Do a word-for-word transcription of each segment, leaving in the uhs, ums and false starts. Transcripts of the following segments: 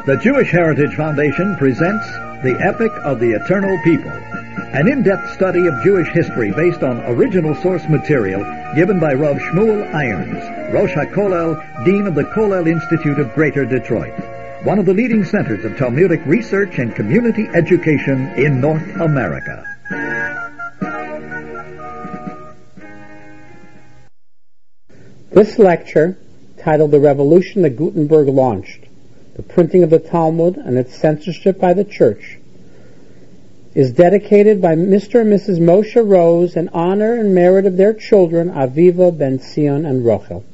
The Jewish Heritage Foundation presents The Epic of the Eternal People, an in-depth study of Jewish history based on original source material given by Rav Shmuel Irons, Rosh HaKollel, Dean of the Kollel Institute of Greater Detroit, one of the leading centers of Talmudic research and community education in North America. This lecture, titled The Revolution that Gutenberg Launched, the printing of the Talmud and its censorship by the Church, is dedicated by Mister and Missus Moshe Rose in honor and merit of their children, Aviva, Ben Zion, and Rochel.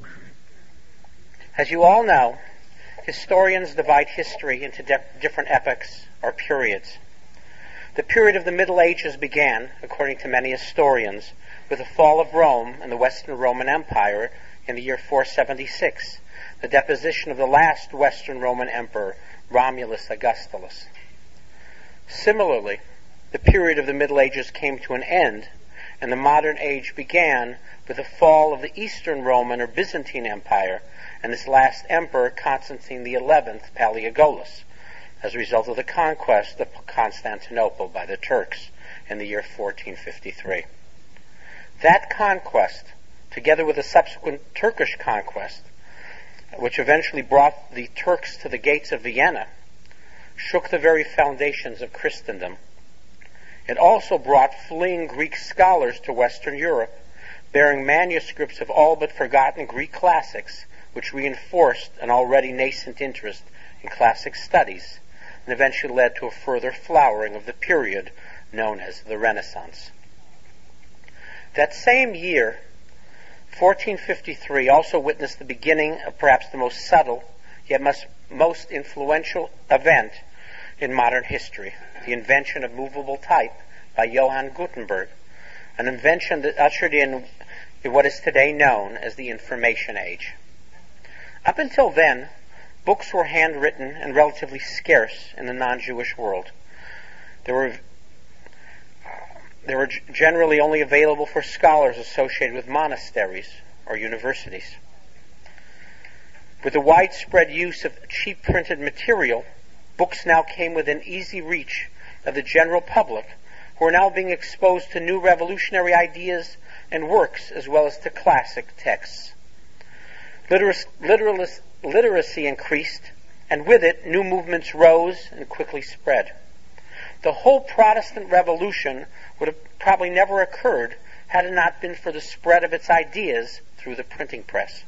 As you all know, historians divide history into de- different epochs or periods. The period of the Middle Ages began, according to many historians, with the fall of Rome and the Western Roman Empire in the year four seventy-six, the deposition of the last Western Roman Emperor, Romulus Augustulus. Similarly, the period of the Middle Ages came to an end, and the modern age began with the fall of the Eastern Roman or Byzantine Empire and its last emperor, Constantine the eleventh, Palaiologos, as a result of the conquest of Constantinople by the Turks in the year fourteen fifty-three. That conquest, together with the subsequent Turkish conquest, which eventually brought the Turks to the gates of Vienna, shook the very foundations of Christendom. It also brought fleeing Greek scholars to Western Europe, bearing manuscripts of all but forgotten Greek classics, which reinforced an already nascent interest in classic studies, and eventually led to a further flowering of the period known as the Renaissance. That same year, fourteen fifty-three, also witnessed the beginning of perhaps the most subtle, yet most, most influential event in modern history, the invention of movable type by Johann Gutenberg, an invention that ushered in what is today known as the Information Age. Up until then, books were handwritten and relatively scarce in the non-Jewish world. They were They were generally only available for scholars associated with monasteries or universities. With the widespread use of cheap printed material, books now came within easy reach of the general public, who are now being exposed to new revolutionary ideas and works as well as to classic texts. Literacy, literacy, literacy increased, and with it, new movements rose and quickly spread. The whole Protestant Revolution would have probably never occurred had it not been for the spread of its ideas through the printing press.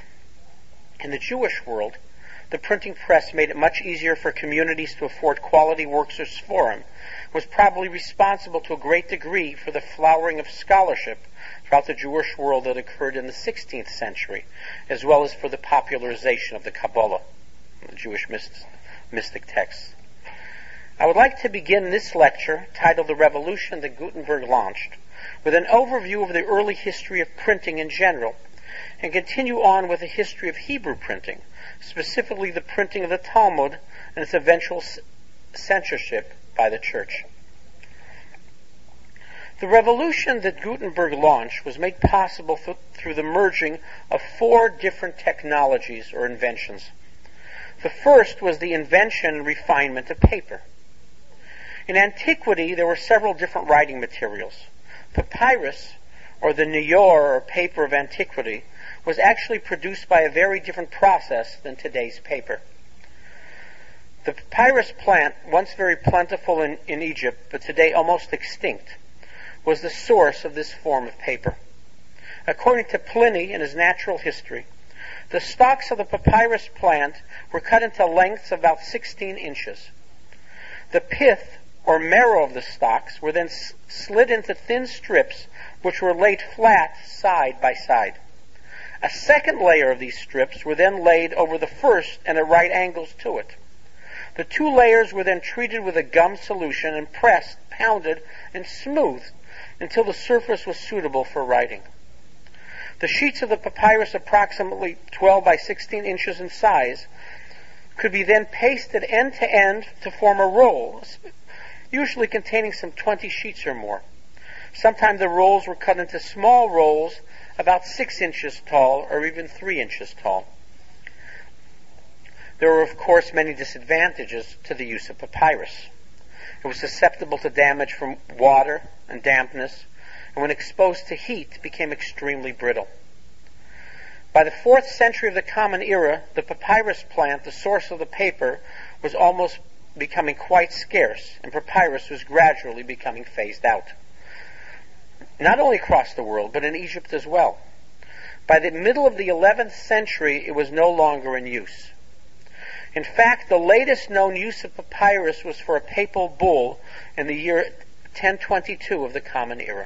In the Jewish world, the printing press made it much easier for communities to afford quality works of Sforim, was probably responsible to a great degree for the flowering of scholarship throughout the Jewish world that occurred in the sixteenth century, as well as for the popularization of the Kabbalah, the Jewish mystic, mystic texts. I would like to begin this lecture, titled The Revolution that Gutenberg Launched, with an overview of the early history of printing in general, and continue on with the history of Hebrew printing, specifically the printing of the Talmud and its eventual censorship by the Church. The revolution that Gutenberg launched was made possible th- through the merging of four different technologies or inventions. The first was the invention and refinement of paper. In antiquity, there were several different writing materials. Papyrus, or the Neyor, or paper of antiquity, was actually produced by a very different process than today's paper. The papyrus plant, once very plentiful in, in Egypt, but today almost extinct, was the source of this form of paper. According to Pliny in his Natural History, the stalks of the papyrus plant were cut into lengths of about sixteen inches. The pith, or marrow of the stalks, were then s- slid into thin strips which were laid flat side by side. A second layer of these strips were then laid over the first and at right angles to it. The two layers were then treated with a gum solution and pressed, pounded, and smoothed until the surface was suitable for writing. The sheets of the papyrus, approximately twelve by sixteen inches in size, could be then pasted end to end to form a roll, usually containing some twenty sheets or more. Sometimes the rolls were cut into small rolls about six inches tall or even three inches tall. There were, of course, many disadvantages to the use of papyrus. It was susceptible to damage from water and dampness, and when exposed to heat, became extremely brittle. By the fourth century of the Common Era, the papyrus plant, the source of the paper, was almost becoming quite scarce, and papyrus was gradually becoming phased out. Not only across the world, but in Egypt as well. By the middle of the eleventh century, it was no longer in use. In fact, the latest known use of papyrus was for a papal bull in the year ten twenty-two of the Common Era.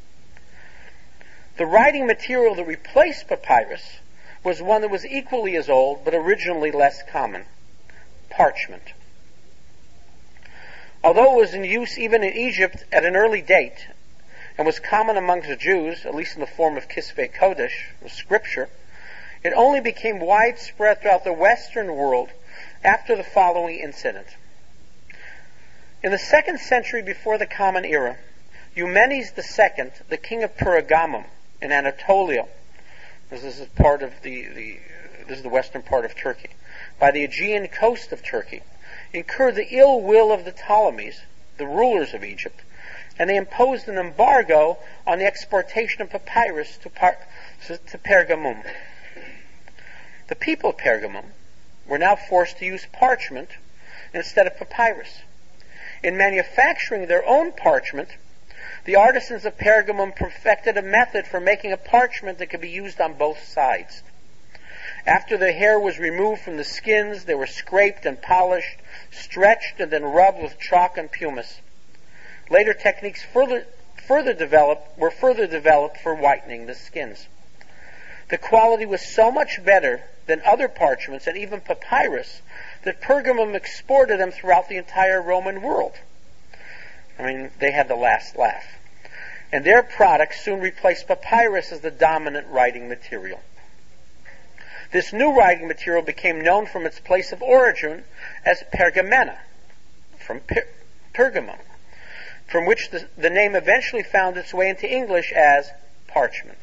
The writing material that replaced papyrus was one that was equally as old, but originally less common: parchment. Although it was in use even in Egypt at an early date, and was common amongst the Jews, at least in the form of Kisvei Kodesh, or scripture, it only became widespread throughout the Western world after the following incident. In the second century before the Common Era, Eumenes the Second, the king of Pergamum in Anatolia, this is part of the, the this is the western part of Turkey, by the Aegean coast of Turkey, incurred the ill will of the Ptolemies, the rulers of Egypt, and they imposed an embargo on the exportation of papyrus to, Par- to Pergamum. The people of Pergamum were now forced to use parchment instead of papyrus. In manufacturing their own parchment, the artisans of Pergamum perfected a method for making a parchment that could be used on both sides. After the hair was removed from the skins, they were scraped and polished, stretched, and then rubbed with chalk and pumice. Later techniques further, further developed, were further developed for whitening the skins. The quality was so much better than other parchments and even papyrus that Pergamum exported them throughout the entire Roman world. I mean, they had the last laugh. And their products soon replaced papyrus as the dominant writing material. This new writing material became known from its place of origin as Pergamena, from per- Pergamum, from which the, the name eventually found its way into English as parchment.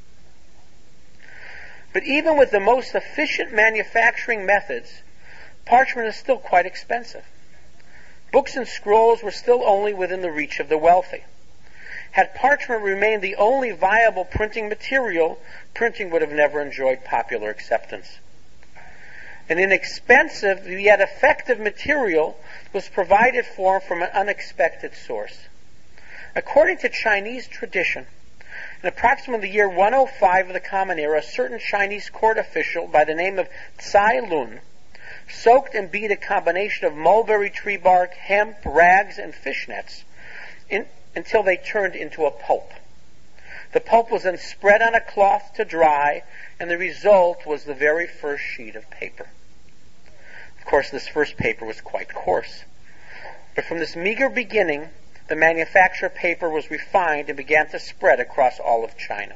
But even with the most efficient manufacturing methods, parchment is still quite expensive. Books and scrolls were still only within the reach of the wealthy. Had parchment remained the only viable printing material, printing would have never enjoyed popular acceptance. An inexpensive yet effective material was provided for from an unexpected source. According to Chinese tradition, in approximately the year one oh five of the Common Era, a certain Chinese court official by the name of Tsai Lun soaked and beat a combination of mulberry tree bark, hemp, rags, and fishnets in, until they turned into a pulp. The pulp was then spread on a cloth to dry, and the result was the very first sheet of paper. Of course, this first paper was quite coarse. But from this meager beginning, the manufacture of paper was refined and began to spread across all of China.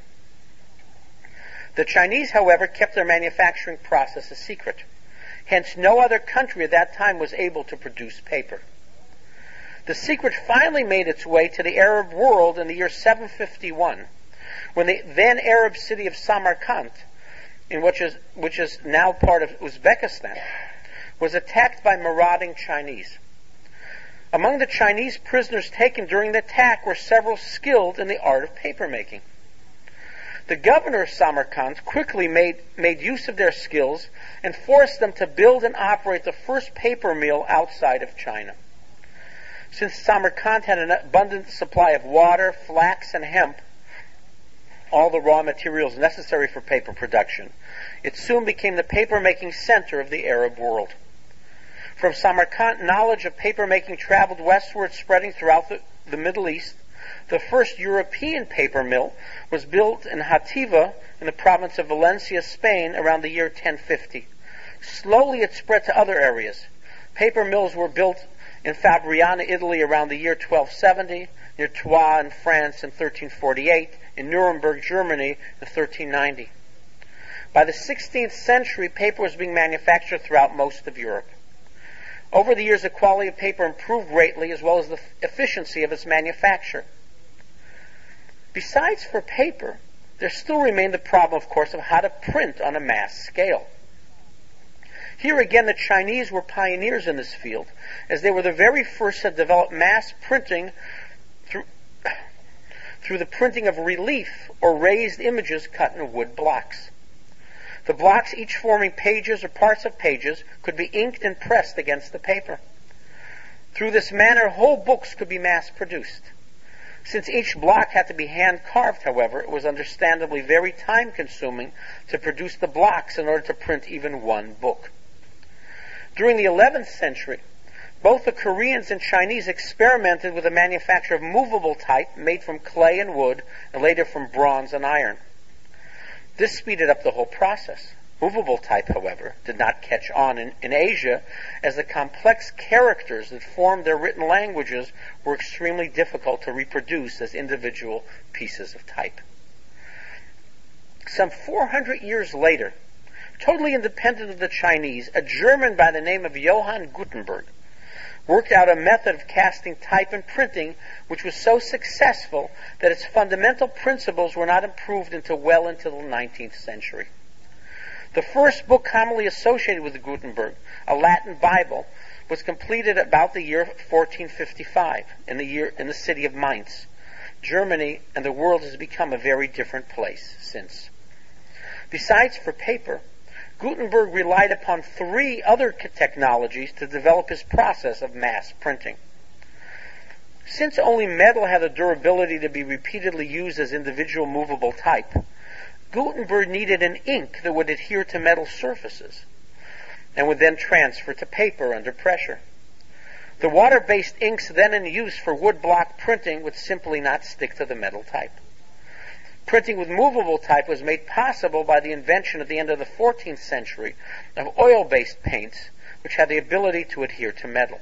The Chinese, however, kept their manufacturing process a secret. Hence, no other country at that time was able to produce paper. The secret finally made its way to the Arab world in the year seven fifty-one, when the then Arab city of Samarkand, in which is, which is now part of Uzbekistan, was attacked by marauding Chinese. Among the Chinese prisoners taken during the attack were several skilled in the art of papermaking. The governor of Samarkand quickly made, made use of their skills and forced them to build and operate the first paper mill outside of China. Since Samarkand had an abundant supply of water, flax, and hemp, all the raw materials necessary for paper production, it soon became the paper-making center of the Arab world. From Samarkand, knowledge of paper-making traveled westward, spreading throughout the, the Middle East. The first European paper mill was built in Hativa, in the province of Valencia, Spain, around the year ten fifty. Slowly it spread to other areas. Paper mills were built in Fabriana, Italy, around the year twelve seventy, near Troyes in France in thirteen forty-eight, in Nuremberg, Germany in thirteen ninety. By the sixteenth century, paper was being manufactured throughout most of Europe. Over the years, the quality of paper improved greatly, as well as the efficiency of its manufacture. Besides for paper, there still remained the problem, of course, of how to print on a mass scale. Here again, the Chinese were pioneers in this field, as they were the very first to develop mass printing through, through the printing of relief or raised images cut in wood blocks. The blocks, each forming pages or parts of pages, could be inked and pressed against the paper. Through this manner, whole books could be mass-produced. Since each block had to be hand-carved, however, it was understandably very time-consuming to produce the blocks in order to print even one book. During the eleventh century, both the Koreans and Chinese experimented with the manufacture of movable type made from clay and wood, and later from bronze and iron. This speeded up the whole process. Movable type, however, did not catch on in, in Asia, as the complex characters that formed their written languages were extremely difficult to reproduce as individual pieces of type. Some four hundred years later, totally independent of the Chinese, a German by the name of Johann Gutenberg worked out a method of casting type and printing which was so successful that its fundamental principles were not improved until well into the nineteenth century. The first book commonly associated with Gutenberg, a Latin Bible, was completed about the year fourteen fifty-five in the year in the city of Mainz. Germany and the world has become a very different place since. Besides for paper, Gutenberg relied upon three other technologies to develop his process of mass printing. Since only metal had the durability to be repeatedly used as individual movable type, Gutenberg needed an ink that would adhere to metal surfaces and would then transfer to paper under pressure. The water-based inks then in use for woodblock printing would simply not stick to the metal type. Printing with movable type was made possible by the invention at the end of the fourteenth century of oil-based paints, which had the ability to adhere to metal.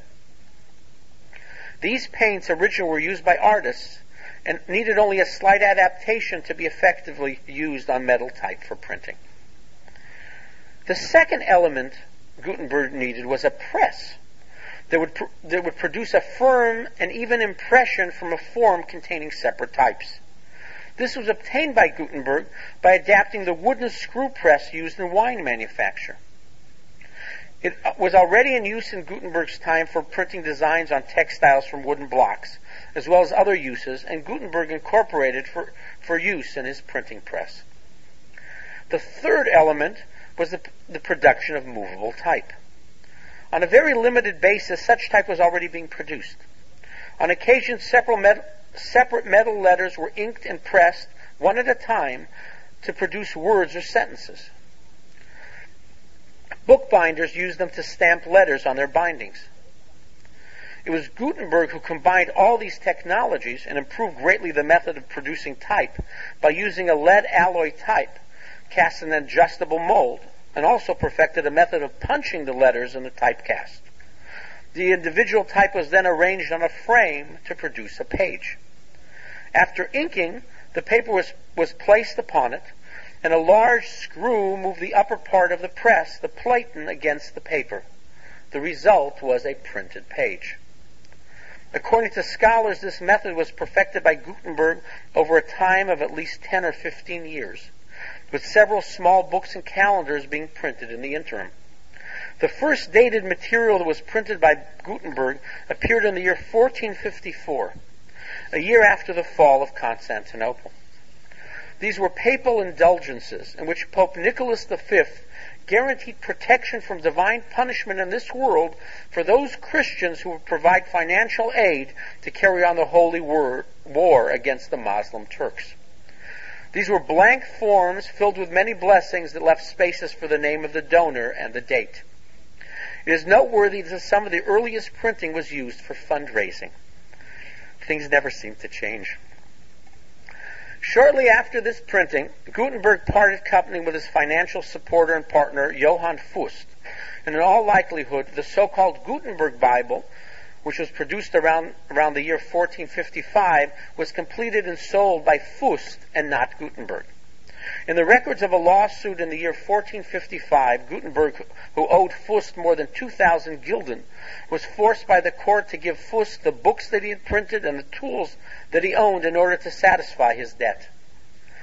These paints originally were used by artists and needed only a slight adaptation to be effectively used on metal type for printing. The second element Gutenberg needed was a press that would, pr- that would produce a firm and even impression from a form containing separate types. This was obtained by Gutenberg by adapting the wooden screw press used in wine manufacture. It was already in use in Gutenberg's time for printing designs on textiles from wooden blocks, as well as other uses, and Gutenberg incorporated for, for use in his printing press. The third element was the, the production of movable type. On a very limited basis, such type was already being produced. On occasion, several metal Separate metal letters were inked and pressed, one at a time, to produce words or sentences. Bookbinders used them to stamp letters on their bindings. It was Gutenberg who combined all these technologies and improved greatly the method of producing type by using a lead alloy type cast in an adjustable mold, and also perfected a method of punching the letters in the typecast. The individual type was then arranged on a frame to produce a page. After inking, the paper was, was placed upon it, and a large screw moved the upper part of the press, the platen, against the paper. The result was a printed page. According to scholars, this method was perfected by Gutenberg over a time of at least ten or fifteen years, with several small books and calendars being printed in the interim. The first dated material that was printed by Gutenberg appeared in the year fourteen fifty-four, a year after the fall of Constantinople. These were papal indulgences in which Pope Nicholas the Fifth guaranteed protection from divine punishment in this world for those Christians who would provide financial aid to carry on the holy war, war against the Muslim Turks. These were blank forms filled with many blessings that left spaces for the name of the donor and the date. It is noteworthy that some of the earliest printing was used for fundraising. Things never seem to change. Shortly after this printing, Gutenberg parted company with his financial supporter and partner, Johann Fust, and in all likelihood, the so-called Gutenberg Bible, which was produced around, around the year fourteen fifty-five, was completed and sold by Fust and not Gutenberg. In the records of a lawsuit in the year fourteen fifty-five, Gutenberg, who owed Fust more than two thousand gulden, was forced by the court to give Fust the books that he had printed and the tools that he owned in order to satisfy his debt.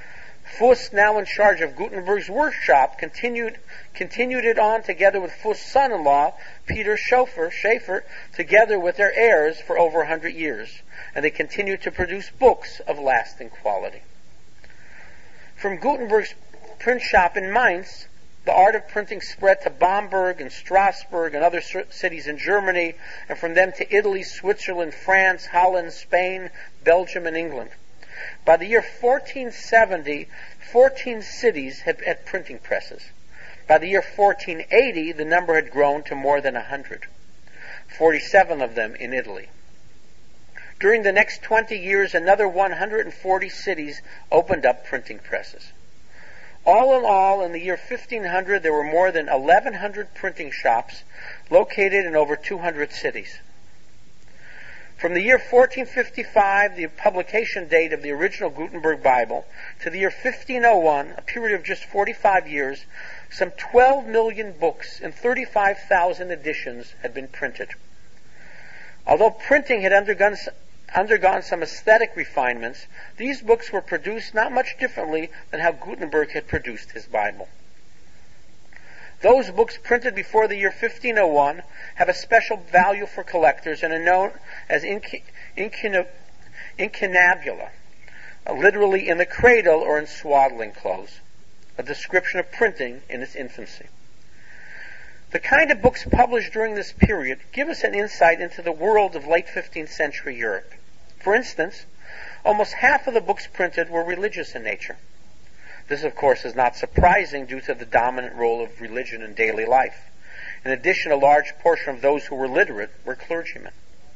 Fuss, now in charge of Gutenberg's workshop, continued continued it on together with Fuss' son-in-law, Peter Schoeffer, Schaeffer, together with their heirs for over a hundred years, and they continued to produce books of lasting quality. From Gutenberg's print shop in Mainz, the art of printing spread to Bamberg and Strasbourg and other cities in Germany, and from them to Italy, Switzerland, France, Holland, Spain, Belgium, and England. By the year fourteen seventy, fourteen cities had, had printing presses. By the year fourteen eighty, the number had grown to more than one hundred, forty-seven of them in Italy. During the next twenty years, another one hundred forty cities opened up printing presses. All in all, in the year fifteen hundred, there were more than eleven hundred printing shops located in over two hundred cities. From the year fourteen fifty-five, the publication date of the original Gutenberg Bible, to the year fifteen oh one, a period of just forty-five years, some twelve million books and thirty-five thousand editions had been printed. Although printing had undergone, undergone some aesthetic refinements, these books were produced not much differently than how Gutenberg had produced his Bible. Those books printed before the year fifteen oh one have a special value for collectors and are known as inc- incuna- incunabula, uh, literally in the cradle or in swaddling clothes, a description of printing in its infancy. The kind of books published during this period give us an insight into the world of late fifteenth century Europe. For instance, almost half of the books printed were religious in nature. This, of course, is not surprising due to the dominant role of religion in daily life. In addition, a large portion of those who were literate were clergymen.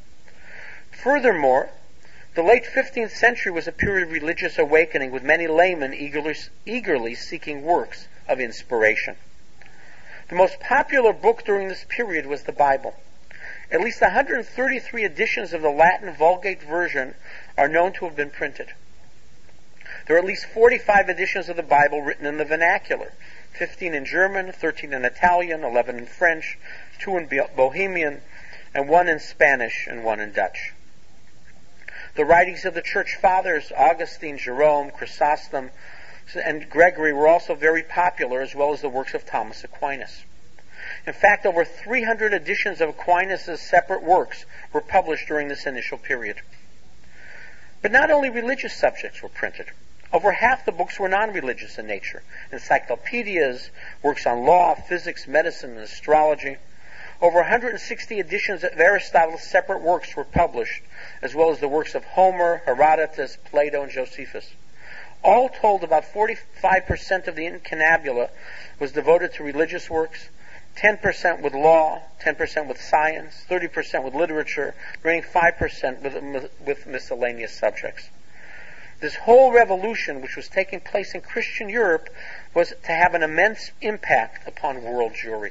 Furthermore, the late fifteenth century was a period of religious awakening, with many laymen eagerly, eagerly seeking works of inspiration. The most popular book during this period was the Bible. At least one hundred thirty-three editions of the Latin Vulgate version are known to have been printed. There are at least forty-five editions of the Bible written in the vernacular, fifteen in German, thirteen in Italian, eleven in French, two in Bohemian, and one in Spanish and one in Dutch. The writings of the Church Fathers, Augustine, Jerome, Chrysostom, and Gregory, were also very popular, as well as the works of Thomas Aquinas. In fact, over three hundred editions of Aquinas' separate works were published during this initial period. But not only religious subjects were printed. Over half the books were non-religious in nature. Encyclopedias, works on law, physics, medicine, and astrology. Over one hundred sixty editions of Aristotle's separate works were published, as well as the works of Homer, Herodotus, Plato, and Josephus. All told, about forty-five percent of the incunabula was devoted to religious works, ten percent with law, ten percent with science, thirty percent with literature, remaining five percent with, with miscellaneous subjects. This whole revolution, which was taking place in Christian Europe, was to have an immense impact upon world Jewry.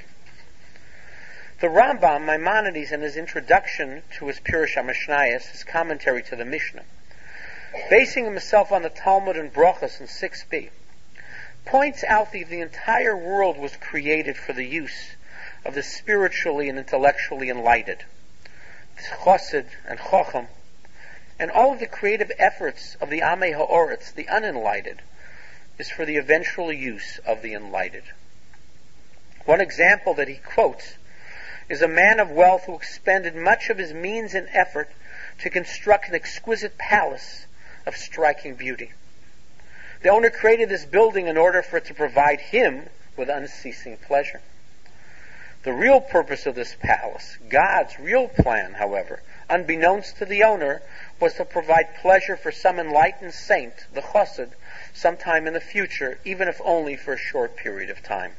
The Rambam, Maimonides, in his introduction to his Pirush HaMishnayos, his commentary to the Mishnah, basing himself on the Talmud and Brochus in six b, points out that the entire world was created for the use of the spiritually and intellectually enlightened, the Chassid and Chacham, and all of the creative efforts of the Amei Ha'oretz, the unenlightened, is for the eventual use of the enlightened. One example that he quotes is a man of wealth who expended much of his means and effort to construct an exquisite palace of striking beauty. The owner created this building in order for it to provide him with unceasing pleasure. The real purpose of this palace, God's real plan, however, unbeknownst to the owner, was to provide pleasure for some enlightened saint, the Chassid, sometime in the future, even if only for a short period of time.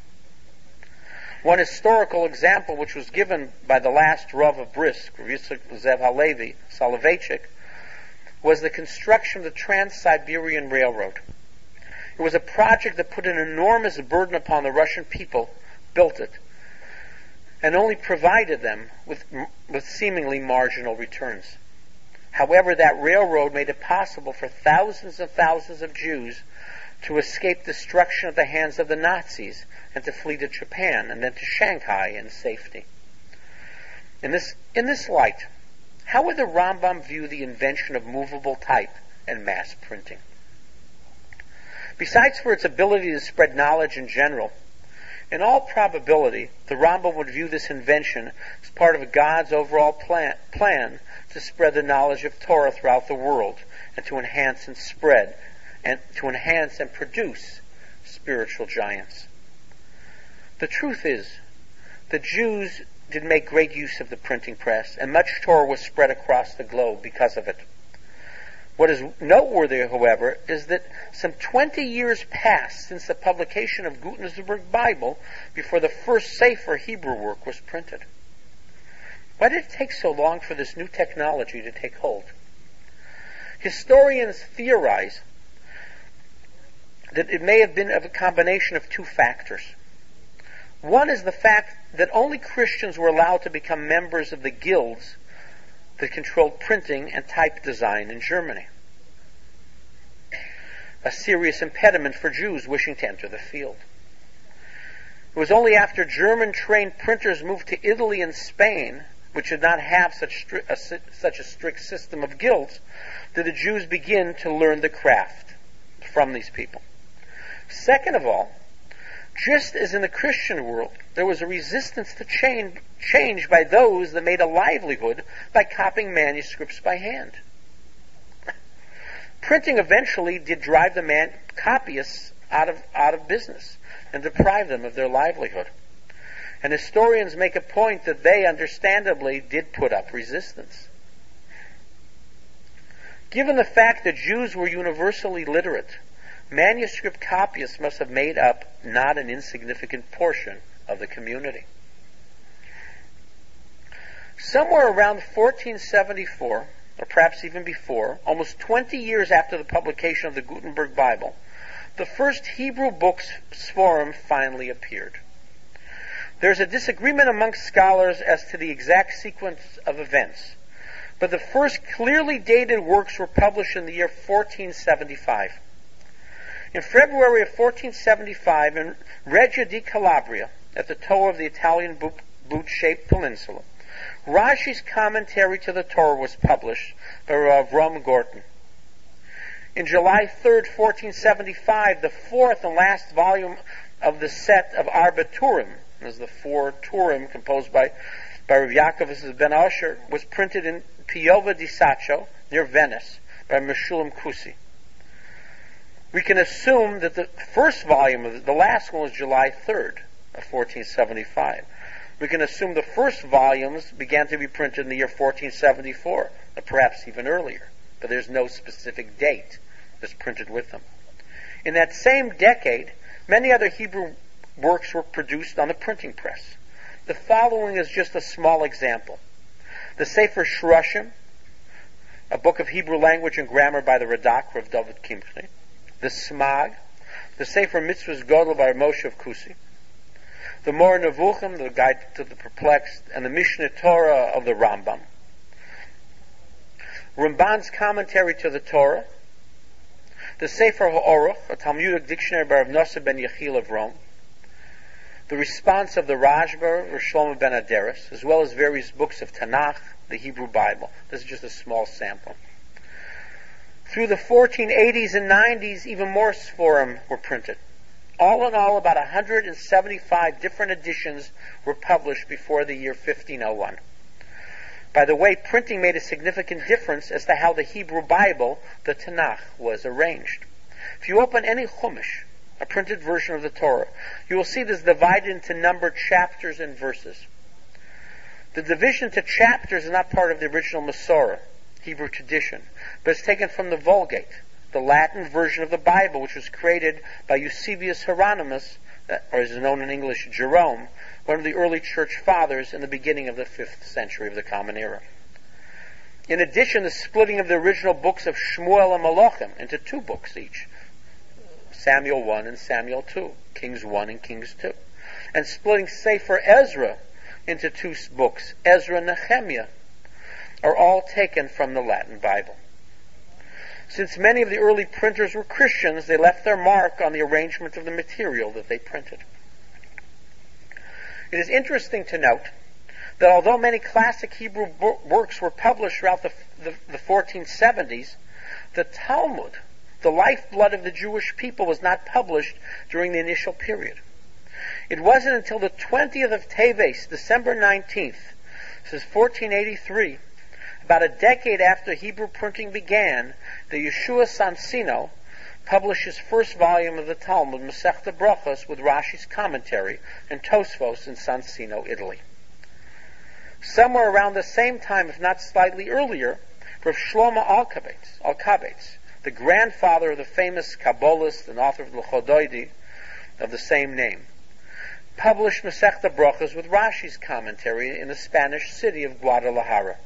One historical example, which was given by the last Rav of Brisk, Rav Yitzchak Zev Halevi, Soloveitchik, was the construction of the Trans-Siberian Railroad. It was a project that put an enormous burden upon the Russian people, built it, and only provided them with, with seemingly marginal returns. However, that railroad made it possible for thousands and thousands of Jews to escape destruction at the hands of the Nazis and to flee to Japan and then to Shanghai in safety. In this, in this light, how would the Rambam view the invention of movable type and mass printing? Besides for its ability to spread knowledge in general, in all probability, the Rambam would view this invention as part of God's overall plan, plan to spread the knowledge of Torah throughout the world, and to enhance and spread, and to enhance and produce spiritual giants. The truth is, the Jews did make great use of the printing press, and much Torah was spread across the globe because of it. What is noteworthy, however, is that some twenty years passed since the publication of Gutenberg Bible before the first Sefer Hebrew work was printed. Why did it take so long for this new technology to take hold? Historians theorize that it may have been of a combination of two factors. One is the fact that only Christians were allowed to become members of the guilds that controlled printing and type design in Germany, a serious impediment for Jews wishing to enter the field. It was only after German-trained printers moved to Italy and Spain, which did not have such, stri- a, such a strict system of guilds, did the Jews begin to learn the craft from these people. Second of all, just as in the Christian world, there was a resistance to change, change by those that made a livelihood by copying manuscripts by hand. Printing eventually did drive the man, copyists out of, out of business and deprive them of their livelihood. And historians make a point that they understandably did put up resistance. Given the fact that Jews were universally literate, manuscript copyists must have made up not an insignificant portion of the community. Somewhere around fourteen seventy-four, or perhaps even before, almost twenty years after the publication of the Gutenberg Bible, the first Hebrew books Sforim finally appeared. There's a disagreement amongst scholars as to the exact sequence of events, but the first clearly dated works were published in the year fourteen seventy-five. In February of fourteen seventy-five, in Reggio di Calabria, at the toe of the Italian boot-shaped peninsula, Rashi's commentary to the Torah was published by Rav Rom Gorton. In July third, fourteen seventy-five, the fourth and last volume of the set of Arba Turim, as the four Turim composed by, by Rav Yaakov ben Asher, was printed in Piova di Sacco, near Venice, by Meshulam Kusi. We can assume that the first volume, of the, the last one was July third of fourteen seventy-five. We can assume the first volumes began to be printed in the year fourteen seventy-four, or perhaps even earlier, but there's no specific date that's printed with them. In that same decade, many other Hebrew works were produced on the printing press. The following is just a small example. The Sefer Shrushim, a book of Hebrew language and grammar by the Radak, Rav David Kimchni. The Smag, the Sefer Mitzvahs Godel by Moshe of Kusi, the Mor Nevuchim, the Guide to the Perplexed, and the Mishneh Torah of the Rambam, Ramban's commentary to the Torah, the Sefer HaOruch, a Talmudic dictionary by Rav Nosson ben Yechiel of Rome, the response of the Rashba, Rav Shlomo ben Aderes, as well as various books of Tanakh, the Hebrew Bible. This is just a small sample. Through the fourteen eighties and nineties, even more Sforim were printed. All in all, about one hundred seventy-five different editions were published before the year fifteen oh one. By the way, printing made a significant difference as to how the Hebrew Bible, the Tanakh, was arranged. If you open any Chumash, a printed version of the Torah, you will see this divided into numbered chapters and verses. The division to chapters is not part of the original Masorah, Hebrew tradition, but it's taken from the Vulgate, the Latin version of the Bible, which was created by Eusebius Hieronymus, or as is known in English, Jerome, one of the early church fathers in the beginning of the fifth century of the Common Era. In addition, the splitting of the original books of Shmuel and Malachim into two books each, Samuel one and Samuel two, Kings one and Kings two, and splitting Sefer Ezra into two books, Ezra and Nehemiah, are all taken from the Latin Bible. Since many of the early printers were Christians, they left their mark on the arrangement of the material that they printed. It is interesting to note that although many classic Hebrew bo- works were published throughout the, the, the fourteen seventies, the Talmud, the lifeblood of the Jewish people, was not published during the initial period. It wasn't until the twentieth of Teves, December nineteenth, this is fourteen eighty-three, about a decade after Hebrew printing began, that Yeshua Sansino published his first volume of the Talmud, Masechta Brachos, with Rashi's commentary, and Tosfos in Sansino, Italy. Somewhere around the same time, if not slightly earlier, Rav Shlomo Alkabetz, Alkabetz, the grandfather of the famous Kabbalist and author of the Chodoidi of the same name, published Masechta Brachos with Rashi's commentary in the Spanish city of Guadalajara.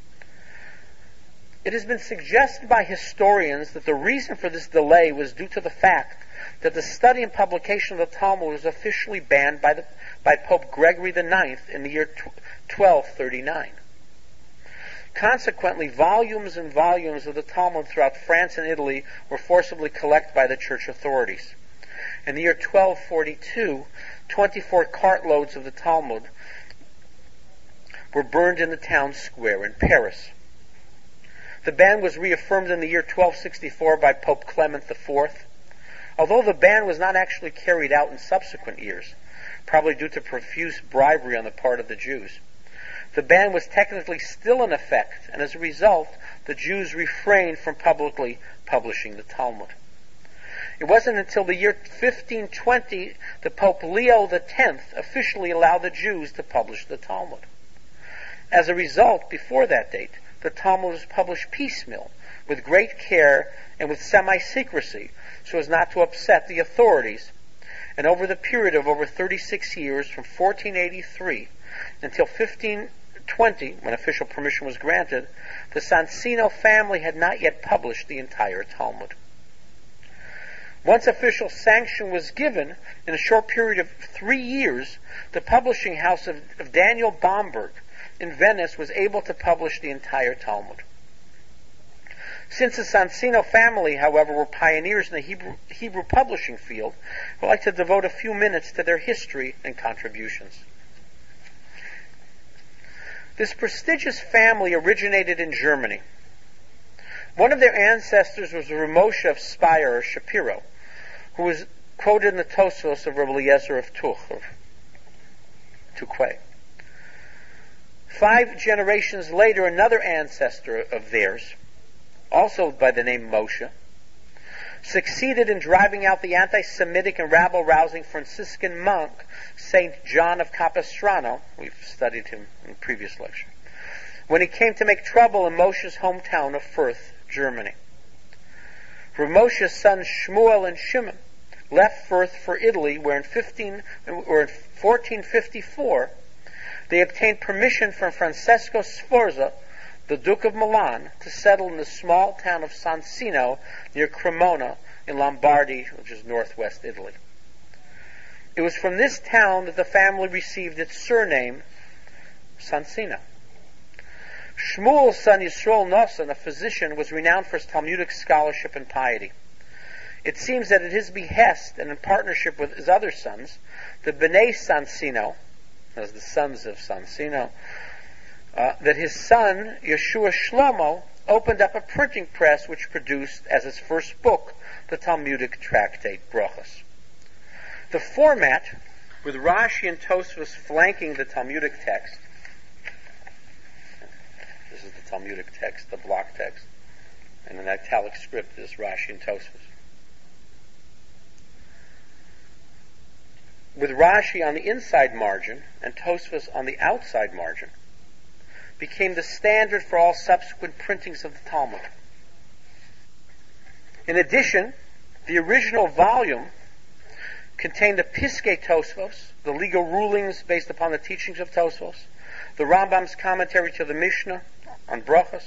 It has been suggested by historians that the reason for this delay was due to the fact that the study and publication of the Talmud was officially banned by, the, by Pope Gregory the Ninth in the year twelve thirty-nine. Consequently, volumes and volumes of the Talmud throughout France and Italy were forcibly collected by the church authorities. In the year twelve forty-two, twenty-four cartloads of the Talmud were burned in the town square in Paris. The ban was reaffirmed in the year twelve sixty-four by Pope Clement the Fourth, although the ban was not actually carried out in subsequent years, probably due to profuse bribery on the part of the Jews. The ban was technically still in effect, and as a result, the Jews refrained from publicly publishing the Talmud. It wasn't until the year fifteen twenty that Pope Leo the Tenth officially allowed the Jews to publish the Talmud. As a result, before that date, the Talmud was published piecemeal, with great care and with semi-secrecy, so as not to upset the authorities. And over the period of over thirty-six years, from fourteen eighty-three until fifteen twenty, when official permission was granted, the Sansino family had not yet published the entire Talmud. Once official sanction was given, in a short period of three years, the publishing house of, of Daniel Bomberg in Venice was able to publish the entire Talmud. Since the Sansino family, however, were pioneers in the Hebrew, Hebrew publishing field, I'd like to devote a few minutes to their history and contributions. This prestigious family originated in Germany. One of their ancestors was Rav Moshe of Speyer, or Shapiro, who was quoted in the Tosfos of Rabbi Eliezer of Tuch, of Tuquay. Five generations later, another ancestor of theirs, also by the name Moshe, succeeded in driving out the anti-Semitic and rabble-rousing Franciscan monk, Saint John of Capistrano. We've studied him in a previous lecture. When he came to make trouble in Moshe's hometown of Fürth, Germany. Rav Moshe's sons Shmuel and Shimon left Fürth for Italy, where in fifteen or in fourteen fifty-four they obtained permission from Francesco Sforza, the Duke of Milan, to settle in the small town of Sansino near Cremona in Lombardy, which is northwest Italy. It was from this town that the family received its surname, Sansino. Shmuel's son Yisroel Nosson, a physician, was renowned for his Talmudic scholarship and piety. It seems that at his behest and in partnership with his other sons, the Bnei Sansino, as the sons of Sansino, uh, that his son, Yeshua Shlomo, opened up a printing press which produced, as its first book, the Talmudic tractate Brachos. The format, with Rashi and Tosfos flanking the Talmudic text, this is the Talmudic text, the block text, and an italic script is Rashi and Tosfos. With Rashi on the inside margin and Tosfos on the outside margin, became the standard for all subsequent printings of the Talmud. In addition, the original volume contained the Piskei Tosfos, the legal rulings based upon the teachings of Tosfos, the Rambam's commentary to the Mishnah on Brachos,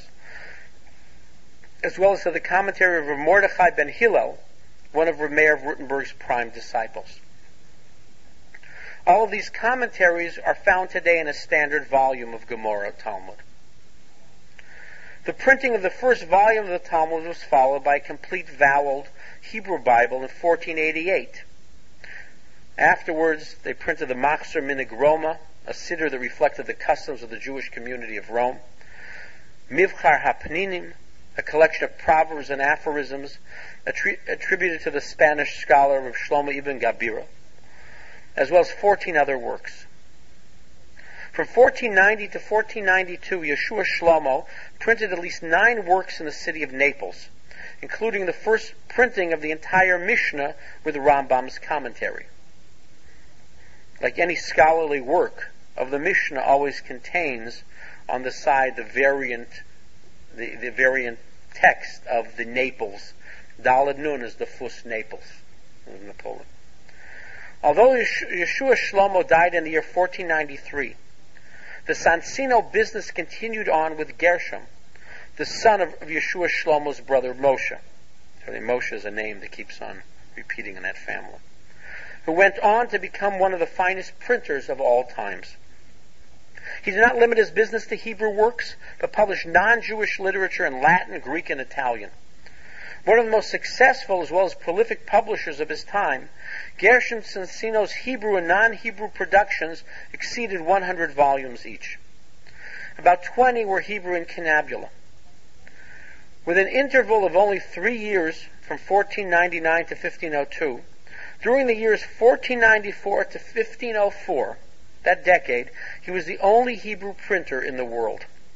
as well as to the commentary of Rav Mordechai ben Hillel, one of Rav Meir of Württemberg's prime disciples. All of these commentaries are found today in a standard volume of Gemara Talmud. The printing of the first volume of the Talmud was followed by a complete voweled Hebrew Bible in fourteen eighty-eight. Afterwards, they printed the Machzor Minig Roma, a siddur that reflected the customs of the Jewish community of Rome, Mivchar HaPninim, a collection of proverbs and aphorisms attri- attributed to the Spanish scholar of Shlomo ibn Gabira, as well as fourteen other works. From fourteen ninety to fourteen ninety-two, Yeshua Shlomo printed at least nine works in the city of Naples, including the first printing of the entire Mishnah with the Rambam's commentary. Like any scholarly work of the Mishnah always contains on the side the variant the, the variant text of the Naples. Daled Nun is the Fus Naples of Napoleon. Although Yeshua Shlomo died in the year fourteen ninety-three, the Sansino business continued on with Gershom, the son of, of Yeshua Shlomo's brother Moshe. So Moshe is a name that keeps on repeating in that family, who went on to become one of the finest printers of all times. He did not limit his business to Hebrew works, but published non-Jewish literature in Latin, Greek, and Italian. One of the most successful as well as prolific publishers of his time, Gershom Sansino's Hebrew and non-Hebrew productions exceeded one hundred volumes each. About twenty were Hebrew and Canabula. With an interval of only three years, from fourteen ninety-nine to fifteen oh two, during the years fourteen ninety-four to fifteen oh four, that decade, he was the only Hebrew printer in the world.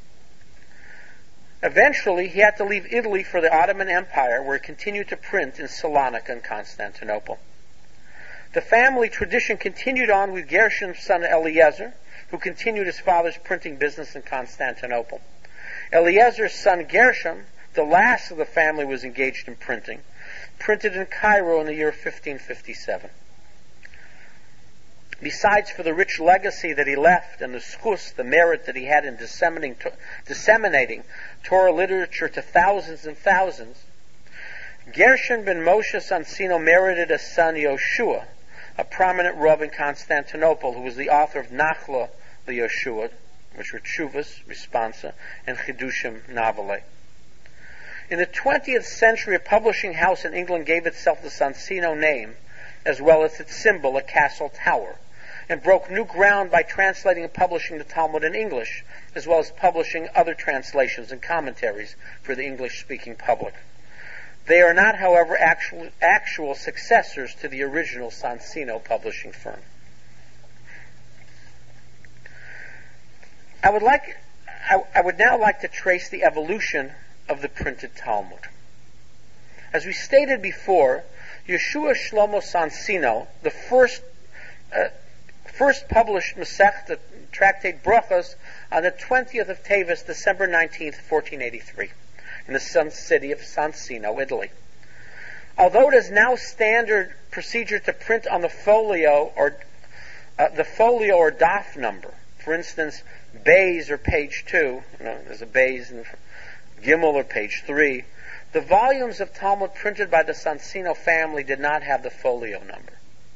Eventually, he had to leave Italy for the Ottoman Empire, where he continued to print in Salonika and Constantinople. The family tradition continued on with Gershom's son Eliezer, who continued his father's printing business in Constantinople. Eliezer's son Gershom, the last of the family was engaged in printing, printed in Cairo in the year fifteen fifty-seven. Besides for the rich legacy that he left and the schus, the merit that he had in disseminating, disseminating Torah literature to thousands and thousands, Gershom ben Moshe Sansino merited a son, Yoshua, a prominent Rav in Constantinople, who was the author of Nachla the Yoshua, which were Tshuvas, Responsa, and Chidushim Navale. In the twentieth century, a publishing house in England gave itself the Sansino name, as well as its symbol, a castle tower, and broke new ground by translating and publishing the Talmud in English, as well as publishing other translations and commentaries for the English-speaking public. They are not, however, actual, actual successors to the original Sansino publishing firm. I would like, I, I would now like to trace the evolution of the printed Talmud. As we stated before, Yeshua Shlomo Sansino, the first uh, first published Masechta tractate Brachos on the twentieth of Teves, December nineteenth, fourteen eighty-three, in the sun city of Sansino, Italy. Although it is now standard procedure to print on the folio or uh, the folio or daf number, for instance, Bays or page two, you know, there's a Bays in Gimel or page three, the volumes of Talmud printed by the Sansino family did not have the folio number.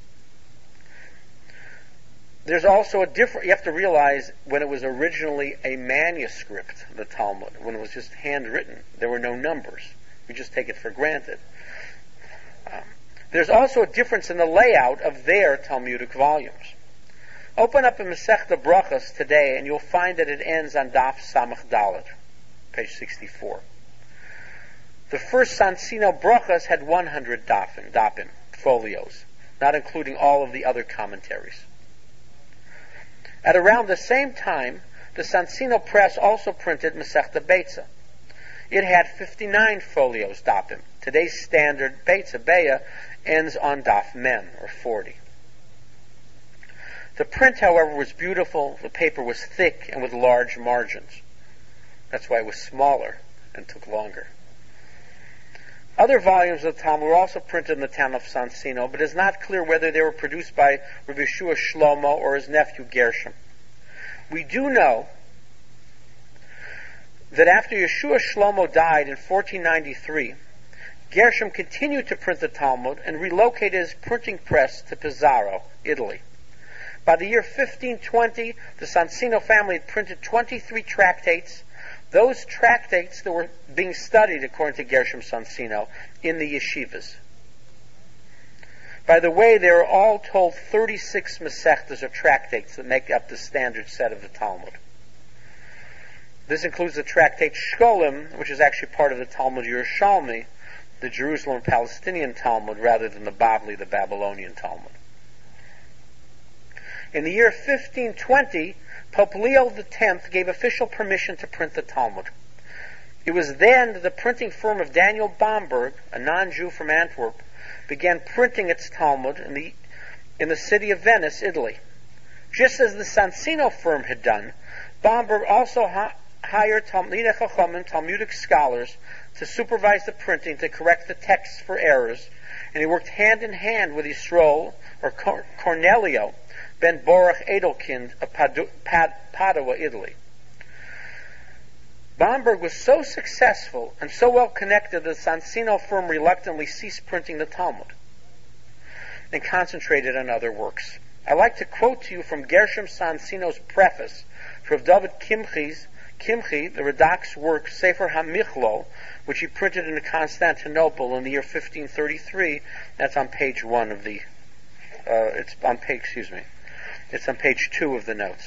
There's also a different, you have to realize, when it was originally a manuscript, the Talmud, when it was just handwritten, there were no numbers. We just take it for granted. Um, there's also a difference in the layout of their Talmudic volumes. Open up in Masechta Brachos today and you'll find that it ends on Daf Samach Dalet, page sixty-four. The first Sansino Brachos had one hundred dafim, dapim, folios, not including all of the other commentaries. At around the same time, the Sansino press also printed Masechta Beitza. It had fifty-nine folios, dapim. Today's standard Beitza, Beya, ends on Daf Mem, or forty. The print, however, was beautiful, the paper was thick and with large margins. That's why it was smaller and took longer. Other volumes of the Talmud were also printed in the town of Sansino, but it is not clear whether they were produced by Rav Yeshua Shlomo or his nephew Gershom. We do know that after Yeshua Shlomo died in fourteen ninety-three, Gershom continued to print the Talmud and relocated his printing press to Pesaro, Italy. By the year fifteen twenty, the Sansino family had printed twenty-three tractates, those tractates that were being studied, according to Gershom Sansino, in the yeshivas. By the way, there are all told thirty-six Masechtas or tractates that make up the standard set of the Talmud. This includes the tractate Shkolim, which is actually part of the Talmud Yerushalmi, the Jerusalem Palestinian Talmud, rather than the Bavli, the Babylonian Talmud. In the year fifteen twenty, Pope Leo the tenth gave official permission to print the Talmud. It was then that the printing firm of Daniel Bomberg, a non-Jew from Antwerp, began printing its Talmud in the, in the city of Venice, Italy. Just as the Sansino firm had done, Bomberg also ha- hired Talmidei Chachamim, Talmudic scholars, to supervise the printing, to correct the texts for errors, and he worked hand in hand with Yisroel, or Cor- Cornelio, ben Baruch Edelkind of Padu- Pad- Padua, Italy. Bomberg was so successful and so well connected that the Sansino firm reluctantly ceased printing the Talmud and concentrated on other works. I'd like to quote to you from Gershom Sansino's preface for David Kimchi's Kimchi, the Radak's work Sefer HaMichlo, which he printed in Constantinople in the year fifteen thirty-three. That's on page one of the. Uh, it's on page. Excuse me. It's on page two of the notes.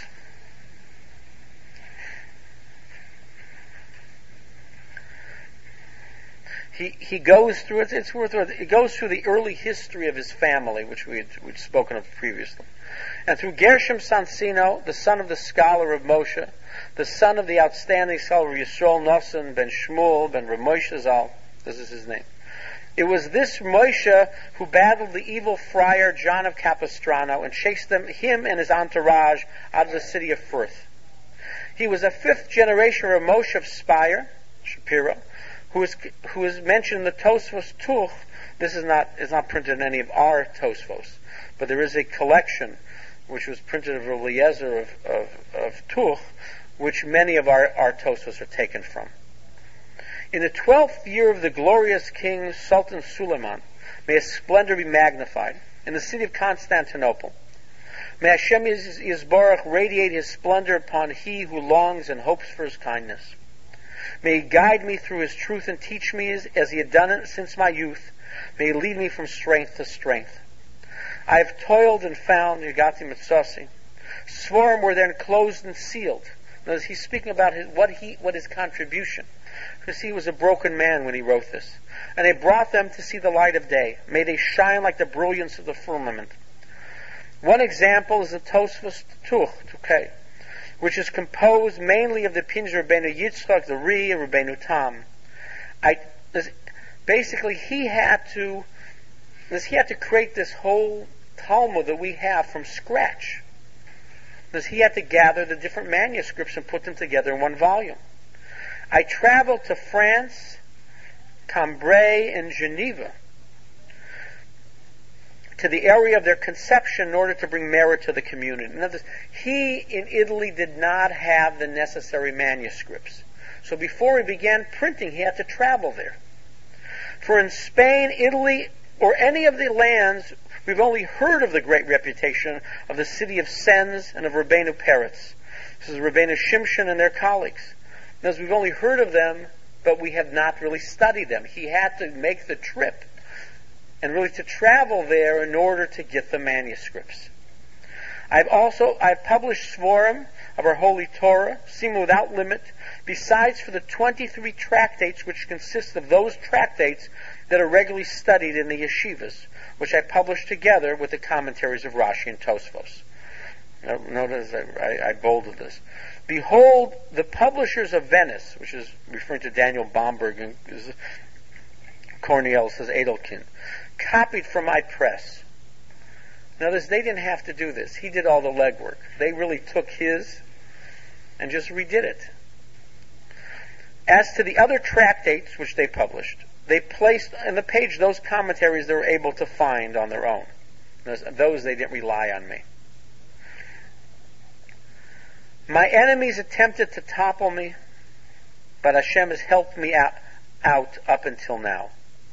He he goes through it. It's worth it. He goes through the early history of his family, which we had we'd spoken of previously, and through Gershom Sansino, the son of the scholar of Moshe, the son of the outstanding scholar of Yisroel Nosson ben Shmuel ben Rav Moshe Zal. This is his name. It was this Moshe who battled the evil friar John of Capistrano and chased them, him and his entourage out of the city of Firth. He was a fifth generation of Moshe of Speyer, Shapiro, who is who is mentioned in the Tosfos Tuch. This is not is not printed in any of our Tosfos, but there is a collection which was printed of Eliezer of, of, of Tuch, which many of our, our Tosfos are taken from. In the twelfth year of the glorious king Sultan Suleiman, may his splendor be magnified, in the city of Constantinople, may Hashem Yisborach radiate his splendor upon he who longs and hopes for his kindness. May he guide me through his truth and teach me as, as he had done it since my youth. May he lead me from strength to strength. I have toiled and found, Yagati Mitzasi. Svarim were then closed and sealed. Notice he's speaking about his, what he what his contribution. Because he was a broken man when he wrote this. And they brought them to see the light of day. May they shine like the brilliance of the firmament. One example is the Tosfos Tuch, Tukei, which is composed mainly of the opinions of Rabbeinu Yitzchak, the Ri, and Rabbeinu Tam. I, this, basically, he had to this, he had to create this whole Talmud that we have from scratch. Because he had to gather the different manuscripts and put them together in one volume. I traveled to France, Cambrai, and Geneva, to the area of their conception in order to bring merit to the community. In other words, he in Italy did not have the necessary manuscripts. So before he began printing, he had to travel there. For in Spain, Italy, or any of the lands, we've only heard of the great reputation of the city of Sens and of Rabbeinu Peretz. This is Rabbeinu Shimshon and their colleagues. As we've only heard of them, but we have not really studied them. He had to make the trip and really to travel there in order to get the manuscripts. I've also I've published Svarim of our Holy Torah, Sima without limit, besides for the twenty-three tractates which consist of those tractates that are regularly studied in the yeshivas, which I published together with the commentaries of Rashi and Tosfos. Now, notice I, I, I bolded this. Behold, the publishers of Venice, which is referring to Daniel Bomberg and Cornelius says Edelkind, copied from my press. Notice they didn't have to do this. He did all the legwork. They really took his and just redid it. As to the other tractates which they published, they placed on the page those commentaries they were able to find on their own. Those they didn't rely on me. My enemies attempted to topple me, but Hashem has helped me out, out up until now.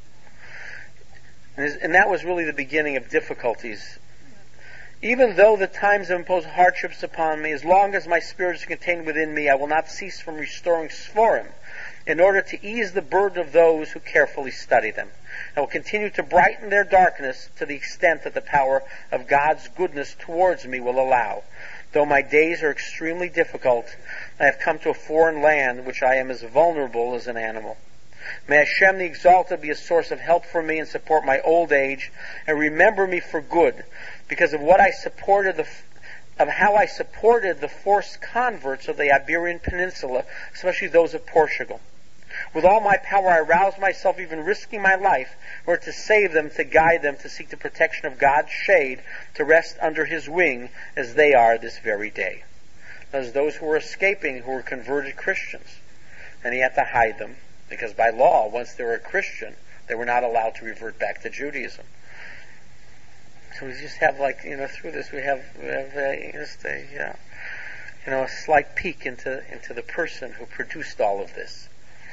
And, and that was really the beginning of difficulties. Even though the times have imposed hardships upon me, as long as my spirit is contained within me, I will not cease from restoring Sforim in order to ease the burden of those who carefully study them. I will continue to brighten their darkness to the extent that the power of God's goodness towards me will allow. Though my days are extremely difficult, I have come to a foreign land which I am as vulnerable as an animal. May Hashem the Exalted be a source of help for me and support my old age, and remember me for good because of what I supported the of how I supported the forced converts of the Iberian Peninsula, especially those of Portugal. With all my power I roused myself, even risking my life, or to save them, to guide them, to seek the protection of God's shade, to rest under His wing, as they are this very day. As those who were escaping, who were converted Christians, and He had to hide them, because by law, once they were a Christian, they were not allowed to revert back to Judaism. So we just have, like, you know, through this we have, we have uh, just a, uh, you know, a slight peek into into the person who produced all of this.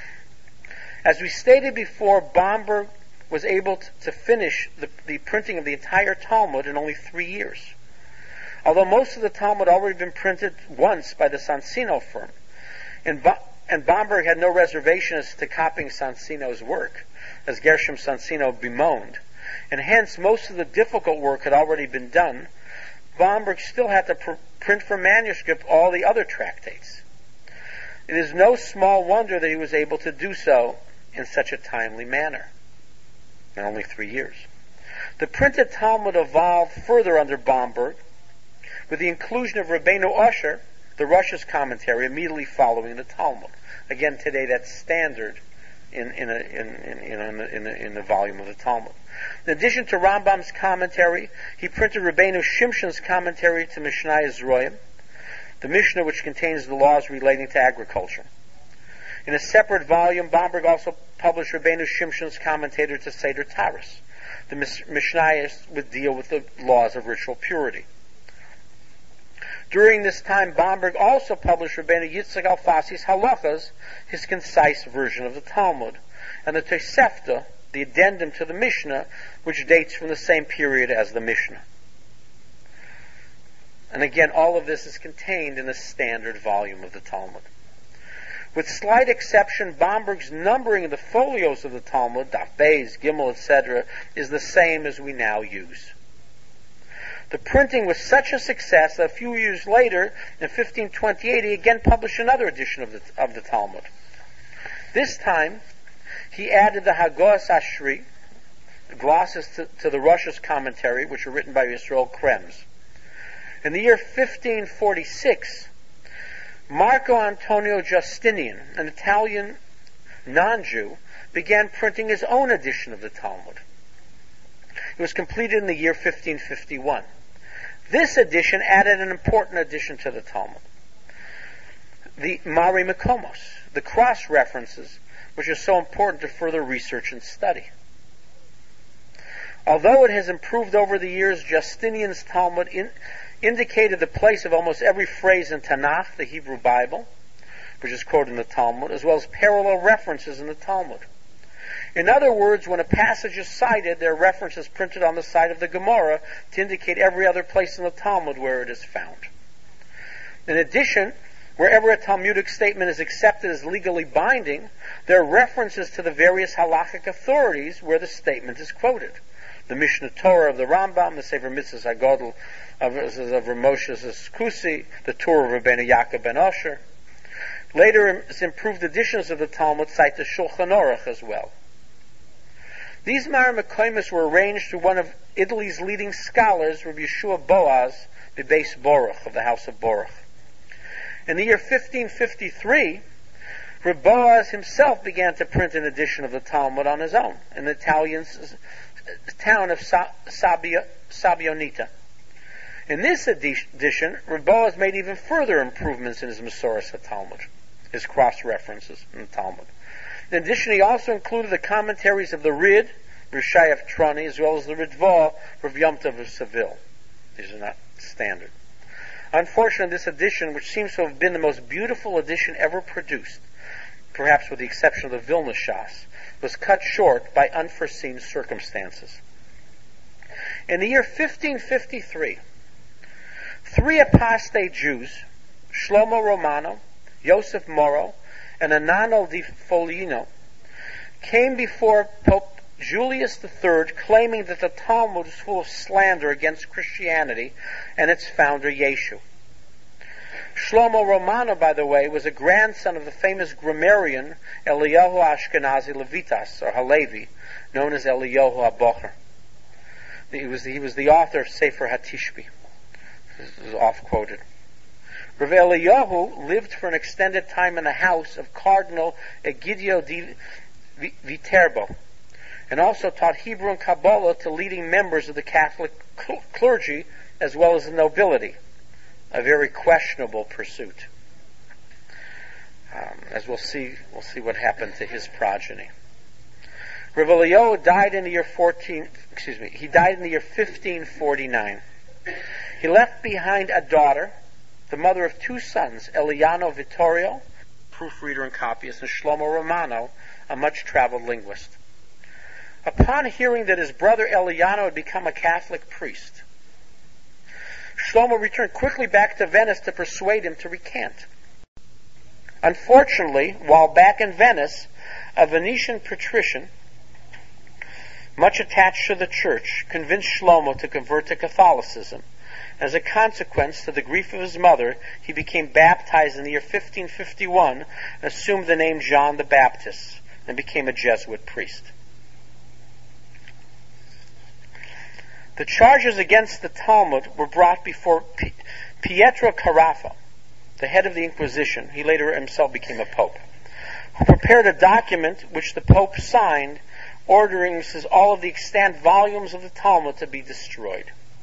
As we stated before, Bomberg was able to, to finish the, the printing of the entire Talmud in only three years. Although most of the Talmud had already been printed once by the Sansino firm, and, Bo- and Bomberg had no reservation as to copying Sansino's work, as Gershom Sansino bemoaned, and hence most of the difficult work had already been done, Bomberg still had to pr- print for manuscript all the other tractates. It is no small wonder that he was able to do so in such a timely manner, in only three years. The printed Talmud evolved further under Bomberg, with the inclusion of Rabbeinu Usher, the Rosh's commentary, immediately following the Talmud. Again, today that's standard in in a, in, in, you know, in, the, in, the, in the volume of the Talmud. In addition to Rambam's commentary, he printed Rabbeinu Shimshon's commentary to Mishnah Zroim, the Mishnah which contains the laws relating to agriculture. In a separate volume, Bomberg also published Rabbeinu Shimshon's commentator to Seder Taras. The Mishnayos would deal with the laws of ritual purity. During this time, Bomberg also published Rabbeinu Yitzchak Alfasi's Halachas, his concise version of the Talmud, and the Tosefta, the addendum to the Mishnah, which dates from the same period as the Mishnah. And again, all of this is contained in the standard volume of the Talmud. With slight exception, Bomberg's numbering of the folios of the Talmud, Daf Beis, Gimel, et cetera, is the same as we now use. The printing was such a success that a few years later, in fifteen twenty-eight, he again published another edition of the, of the Talmud. This time, he added the Hagos Ashri, the glosses to, to the Rosh's commentary, which were written by Yisrael Krems. In the year fifteen forty-six, Marco Antonio Justinian, an Italian non-Jew, began printing his own edition of the Talmud. It was completed in the year fifteen fifty-one. This edition added an important addition to the Talmud, the Mari Mekomos, the cross-references, which are so important to further research and study. Although it has improved over the years, Justinian's Talmud in, indicated the place of almost every phrase in Tanakh, the Hebrew Bible, which is quoted in the Talmud, as well as parallel references in the Talmud. In other words, when a passage is cited, there are references printed on the side of the Gemara to indicate every other place in the Talmud where it is found. In addition, wherever a Talmudic statement is accepted as legally binding, there are references to the various halachic authorities where the statement is quoted. The Mishnah Torah of the Rambam, the Sefer Mitzvahs HaGodel of, of Ramoshes Kusi, the Torah of Rabbeinu Yaakov ben Osher. Later, improved editions of the Talmud cite the Shulchan Aruch as well. These Mari Mekomos were arranged through one of Italy's leading scholars, Rabbi Yeshua Boaz, the Beis Boruch of the House of Boruch. In the year fifteen fifty-three, Rabbi Boaz himself began to print an edition of the Talmud on his own in the Italian town of Sa- Sabio, Sabionita. In this edition, Rabbi Boaz made even further improvements in his Masoras HaTalmud, his cross-references in the Talmud. In addition, he also included the commentaries of the Rid, Rishai of Trani, as well as the Ritva, Rav Yom Tov of Seville. These are not standard. Unfortunately, this edition, which seems to have been the most beautiful edition ever produced, perhaps with the exception of the Vilna Shas, was cut short by unforeseen circumstances. In the year fifteen fifty-three, three apostate Jews, Shlomo Romano, Yosef Moro, and Anano di Foligno, came before Pope Julius the Third claiming that the Talmud was full of slander against Christianity and its founder Yeshu. Shlomo Romano, by the way, was a grandson of the famous grammarian Eliyahu Ashkenazi Levitas, or Halevi, known as Eliyahu HaBocher. He was, he was the author of Sefer HaTishbi. This is oft-quoted. Rav Eliyahu lived for an extended time in the house of Cardinal Egidio di Viterbo, and also taught Hebrew and Kabbalah to leading members of the Catholic clergy as well as the nobility, a very questionable pursuit. Um, as we'll see, we'll see what happened to his progeny. Rav Eliyahu died in the year fourteen. Excuse me. He died in the year fifteen forty-nine. He left behind a daughter, the mother of two sons, Eliano Vittorio, proofreader and copyist, and Shlomo Romano, a much-traveled linguist. Upon hearing that his brother Eliano had become a Catholic priest, Shlomo returned quickly back to Venice to persuade him to recant. Unfortunately, while back in Venice, a Venetian patrician, much attached to the church, convinced Shlomo to convert to Catholicism. As a consequence, to the grief of his mother, he became baptized in the year fifteen fifty-one and assumed the name John the Baptist and became a Jesuit priest. The charges against the Talmud were brought before P- Pietro Carafa, the head of the Inquisition. He later himself became a pope, who prepared a document which the Pope signed, ordering says, all of the extant volumes of the Talmud to be destroyed.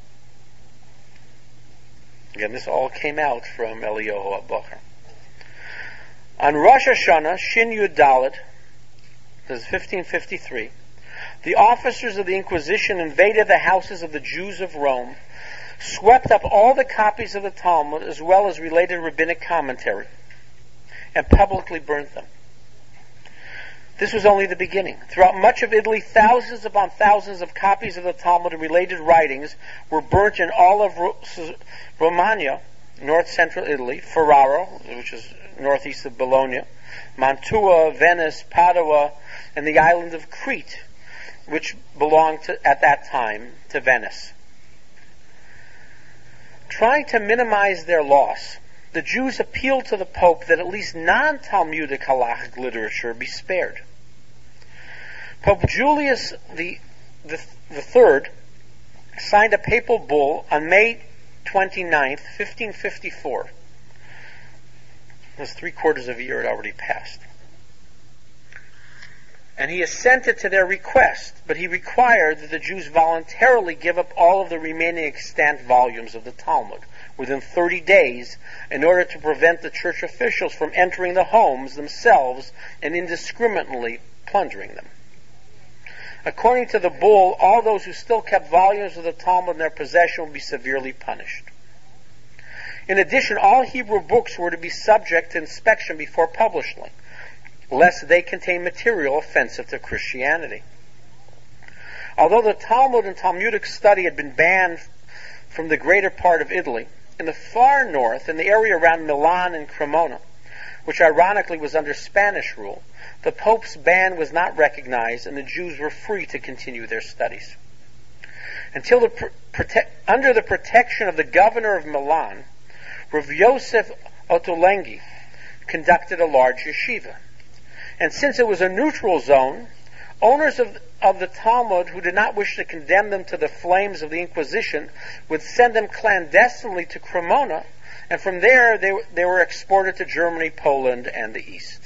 Again, this all came out from Eliyahu HaBocher. On Rosh Hashanah, Shin Yud Dalet, this is fifteen fifty-three, the officers of the Inquisition invaded the houses of the Jews of Rome, swept up all the copies of the Talmud as well as related rabbinic commentary, and publicly burnt them. This was only the beginning. Throughout much of Italy, thousands upon thousands of copies of the Talmud and related writings were burnt in all of Romagna, north-central Italy, Ferraro, which is northeast of Bologna, Mantua, Venice, Padua, and the island of Crete, which belonged to, at that time to Venice. Trying to minimize their loss, the Jews appealed to the Pope that at least non-Talmudic halachic literature be spared. Pope Julius the, the, the Third signed a papal bull on May twenty-ninth, fifteen fifty-four. It was three quarters of a year had already passed. And he assented to their request, but he required that the Jews voluntarily give up all of the remaining extant volumes of the Talmud within thirty days in order to prevent the church officials from entering the homes themselves and indiscriminately plundering them. According to the bull, all those who still kept volumes of the Talmud in their possession would be severely punished. In addition, all Hebrew books were to be subject to inspection before publishing, lest they contain material offensive to Christianity. Although the Talmud and Talmudic study had been banned from the greater part of Italy, in the far north, in the area around Milan and Cremona, which ironically was under Spanish rule, the Pope's ban was not recognized and the Jews were free to continue their studies. Until the prote- under the protection of the governor of Milan, Rav Yosef Ottolenghi conducted a large yeshiva. And since it was a neutral zone, owners of, of the Talmud who did not wish to condemn them to the flames of the Inquisition would send them clandestinely to Cremona, and from there they, they were exported to Germany, Poland, and the East.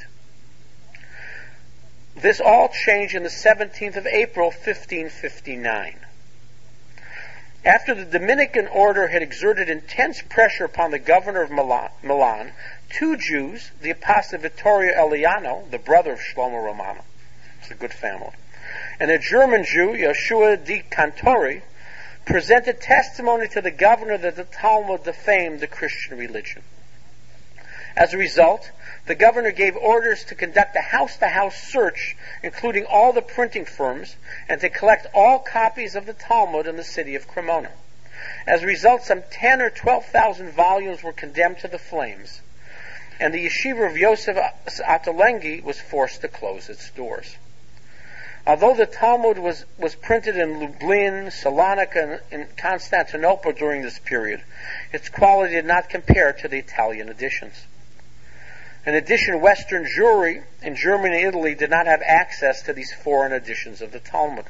This all changed on the seventeenth of April, fifteen fifty-nine. After the Dominican order had exerted intense pressure upon the governor of Milan, Milan two Jews, the apostle Vittorio Eliano, the brother of Shlomo Romano, it's a good family, and a German Jew, Yeshua di Cantori, presented testimony to the governor that the Talmud defamed the Christian religion. As a result, the governor gave orders to conduct a house-to-house search, including all the printing firms, and to collect all copies of the Talmud in the city of Cremona. As a result, some ten or twelve thousand volumes were condemned to the flames, and the yeshiva of Yosef Ottolenghi was forced to close its doors. Although the Talmud was, was printed in Lublin, Salonika, and Constantinople during this period, its quality did not compare to the Italian editions. In addition, Western Jewry in Germany and Italy did not have access to these foreign editions of the Talmud.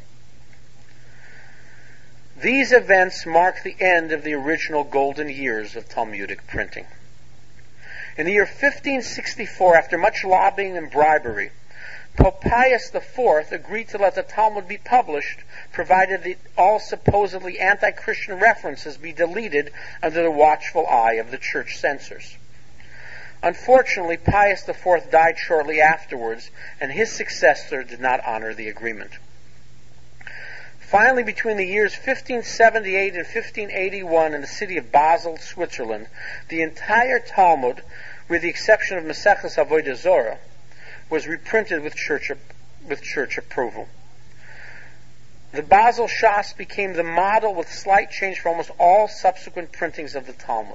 These events mark the end of the original golden years of Talmudic printing. In the year fifteen sixty-four, after much lobbying and bribery, Pope Pius the Fourth agreed to let the Talmud be published, provided that all supposedly anti-Christian references be deleted under the watchful eye of the church censors. Unfortunately, Pius the Fourth died shortly afterwards, and his successor did not honor the agreement. Finally, between the years fifteen seventy-eight and fifteen eighty-one in the city of Basel, Switzerland, the entire Talmud, with the exception of Maseches Avodah Zorah, was reprinted with church, with church approval. The Basel Shas became the model with slight change for almost all subsequent printings of the Talmud.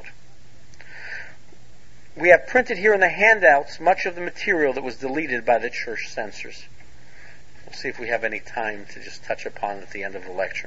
We have printed here in the handouts much of the material that was deleted by the church censors. We'll see if we have any time to just touch upon it at the end of the lecture.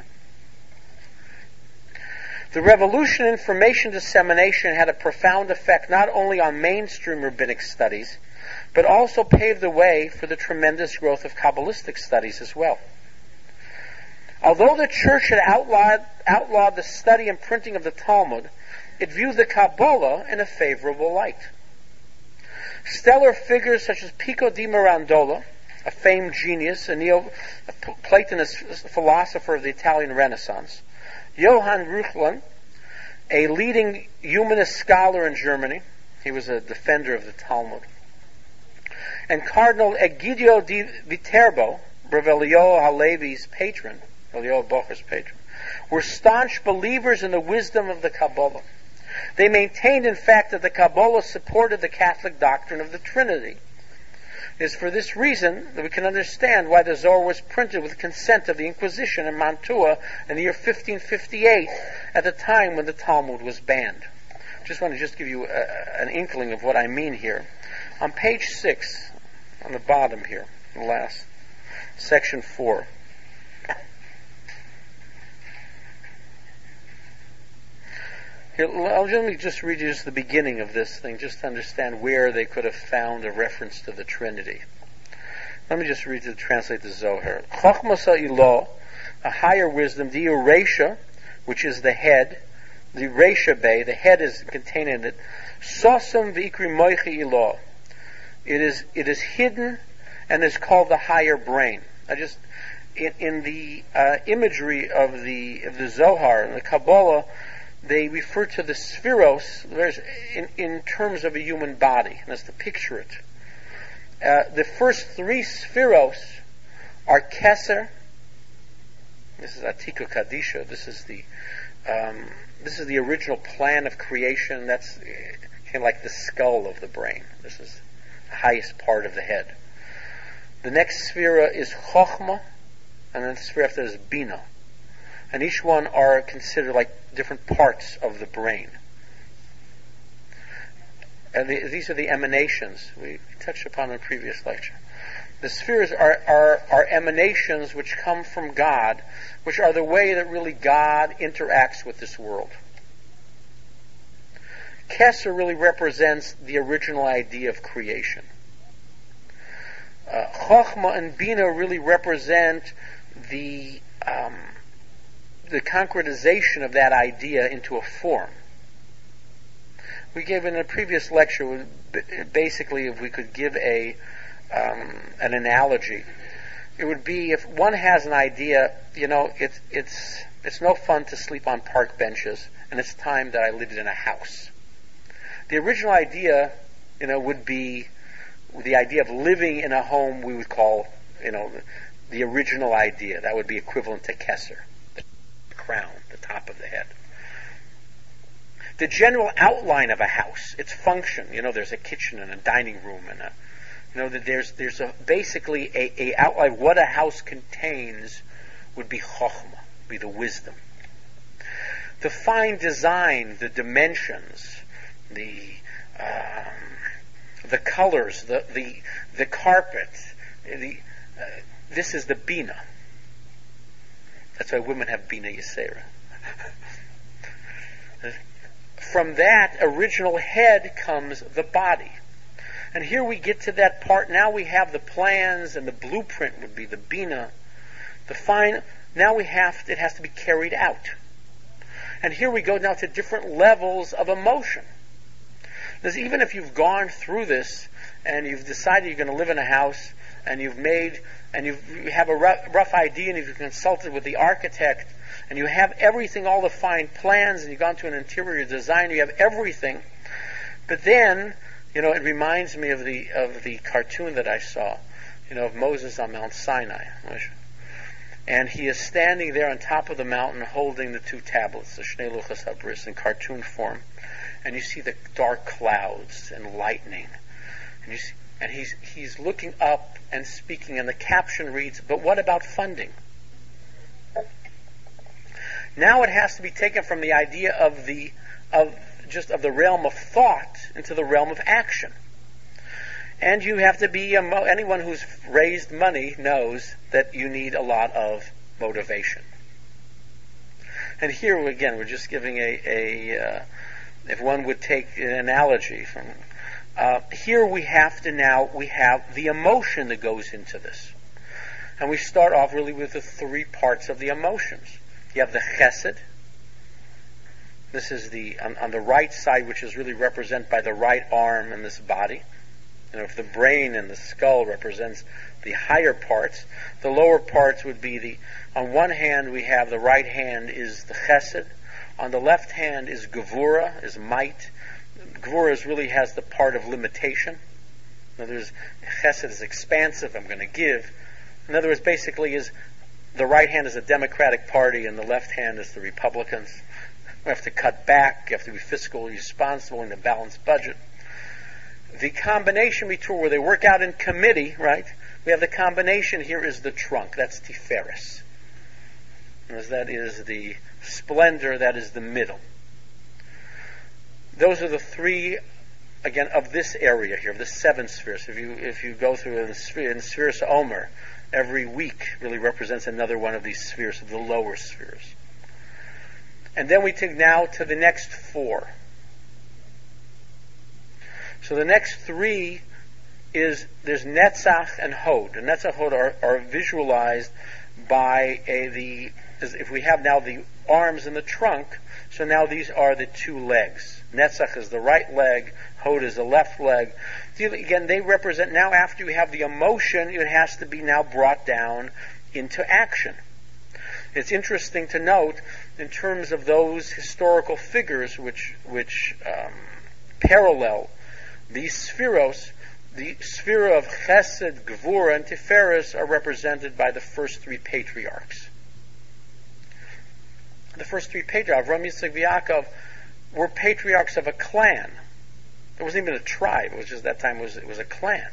The revolution in information dissemination had a profound effect not only on mainstream rabbinic studies, but also paved the way for the tremendous growth of Kabbalistic studies as well. Although the church had outlawed, outlawed the study and printing of the Talmud, it viewed the Kabbalah in a favorable light. Stellar figures such as Pico di Mirandola, a famed genius, a Neo-Platonist philosopher of the Italian Renaissance, Johann Reuchlin, a leading humanist scholar in Germany, he was a defender of the Talmud, and Cardinal Egidio di Viterbo, Rav Eliyahu Halevi's patron, Eliyahu Bocher's patron, were staunch believers in the wisdom of the Kabbalah. They maintained, in fact, that the Kabbalah supported the Catholic doctrine of the Trinity. It is for this reason that we can understand why the Zohar was printed with consent of the Inquisition in Mantua in the year fifteen fifty-eight, at the time when the Talmud was banned. Just want to just give you a, an inkling of what I mean here. On page six, on the bottom here, the last, section four. Here, let me just read you just the beginning of this thing, just to understand where they could have found a reference to the Trinity. Let me just read to translate the Zohar. Chochmas ha'Ilah, a higher wisdom, the Uresha, which is the head, the Resha Bay, the head is contained in it. Sosam v'ikri moichi ilah. It is it is hidden and is called the higher brain. I just in, in the uh, imagery of the of the Zohar and the Kabbalah, they refer to the spheros in, in terms of a human body, and that's to picture it. Uh, the first three spheros are Keser. This is Atika Kadisha. This is the um, this is the original plan of creation. That's kind of like the skull of the brain. This is the highest part of the head. The next sphere is Chochmah, and then the sphere after is Bina. And each one are considered like different parts of the brain. And the, these are the emanations we touched upon in a previous lecture. The spheres are, are, are emanations which come from God, which are the way that really God interacts with this world. Keser really represents the original idea of creation. Uh, Chochmah and Bina really represent the um, the concretization of that idea into a form. We gave in a previous lecture, basically, if we could give a um, an analogy, it would be if one has an idea, you know, it's it's it's no fun to sleep on park benches, and it's time that I lived in a house. The original idea, you know, would be the idea of living in a home we would call, you know, the, the original idea. That would be equivalent to Keser, the crown, the top of the head. The general outline of a house, its function, you know, there's a kitchen and a dining room and a, you know, that there's there's a basically a, a outline. What a house contains would be chokhmah, be the wisdom. The fine design, the dimensions, the um, the colors, the the the carpet, the uh, this is the Bina. That's why women have Bina Yisera. From that original head comes the body. And here we get to that part. Now we have the plans, and the blueprint would be the Bina. The fine. Now we have, it has to be carried out. And here we go now to different levels of emotion. Because even if you've gone through this, and you've decided you're going to live in a house, and you've made, and you've, you have a rough, rough idea, and you've consulted with the architect, and you have everything, all the fine plans, and you've gone to an interior designer, you have everything. But then, you know, it reminds me of the of the cartoon that I saw, you know, of Moses on Mount Sinai. And he is standing there on top of the mountain holding the two tablets, the Shnei Luchos HaBris, in cartoon form. And you see the dark clouds and lightning. And you see, and he's he's looking up and speaking, and the caption reads, "But what about funding?" Now it has to be taken from the idea of the of just of the realm of thought into the realm of action. And you have to be, um, anyone who's raised money knows that you need a lot of motivation. And here again, we're just giving a, a uh, if one would take an analogy from, uh, here we have to now, we have the emotion that goes into this. And we start off really with the three parts of the emotions. You have the chesed. This is the, on, on the right side, which is really represented by the right arm and this body. You know, if the brain and the skull represents the higher parts, the lower parts would be the, on one hand we have the right hand is the chesed, on the left hand is gevura, is might. Gevura is really has the part of limitation. In other words, chesed is expansive, I'm going to give. In other words, basically is, the right hand is the Democratic Party and the left hand is the Republicans. We have to cut back, you have to be fiscally responsible in a balanced budget. The combination between where they work out in committee, right? We have the combination here is the trunk. That's Tiferes. As that is the splendor, that is the middle. Those are the three, again, of this area here, of the seven spheres. If you if you go through the sphere, in Spheres Omer, every week really represents another one of these spheres, of the lower spheres. And then we take now to the next four. So the next three is, there's Netzach and Hod. And Netzach and Hod are, are visualized by a, the, if we have now the arms and the trunk, so now these are the two legs. Netzach is the right leg, Hod is the left leg. Again, they represent, now after you have the emotion, it has to be now brought down into action. It's interesting to note, in terms of those historical figures which, which um, parallel these spheros, the sphere of Chesed, Gevura, and Tiferes are represented by the first three patriarchs. The first three patriarchs, Avram, Yitzchak, Yaakov, were patriarchs of a clan. It wasn't even a tribe. It was just that time it was, it was a clan.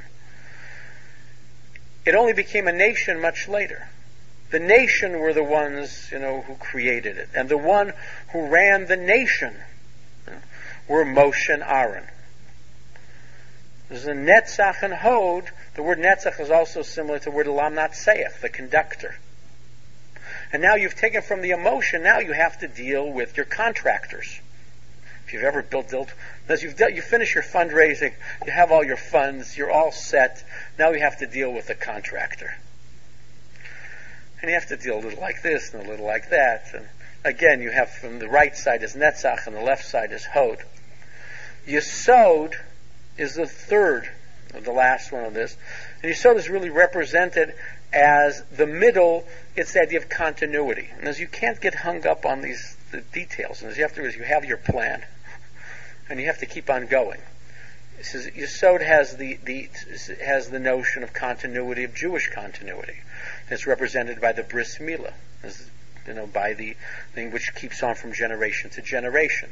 It only became a nation much later. The nation were the ones, you know, who created it. And the one who ran the nation were Moshe and Aaron. There's a Netzach and Hod. The word Netzach is also similar to the word Elam Natseach, the conductor. And now you've taken from the emotion, now you have to deal with your contractors. If you've ever built, built as you've done, you finish your fundraising, you have all your funds, you're all set, now you have to deal with the contractor. And you have to deal a little like this and a little like that. And again, you have from the right side is Netzach and the left side is Hod. Yesod is the third, or the last one of this. And Yesod is really represented as the middle. It's the idea of continuity. And as you can't get hung up on these the details, and as you have to, as you have your plan, and you have to keep on going. This is, Yesod has the, the has the notion of continuity, of Jewish continuity. It's represented by the bris milah, as, you know, by the thing which keeps on from generation to generation.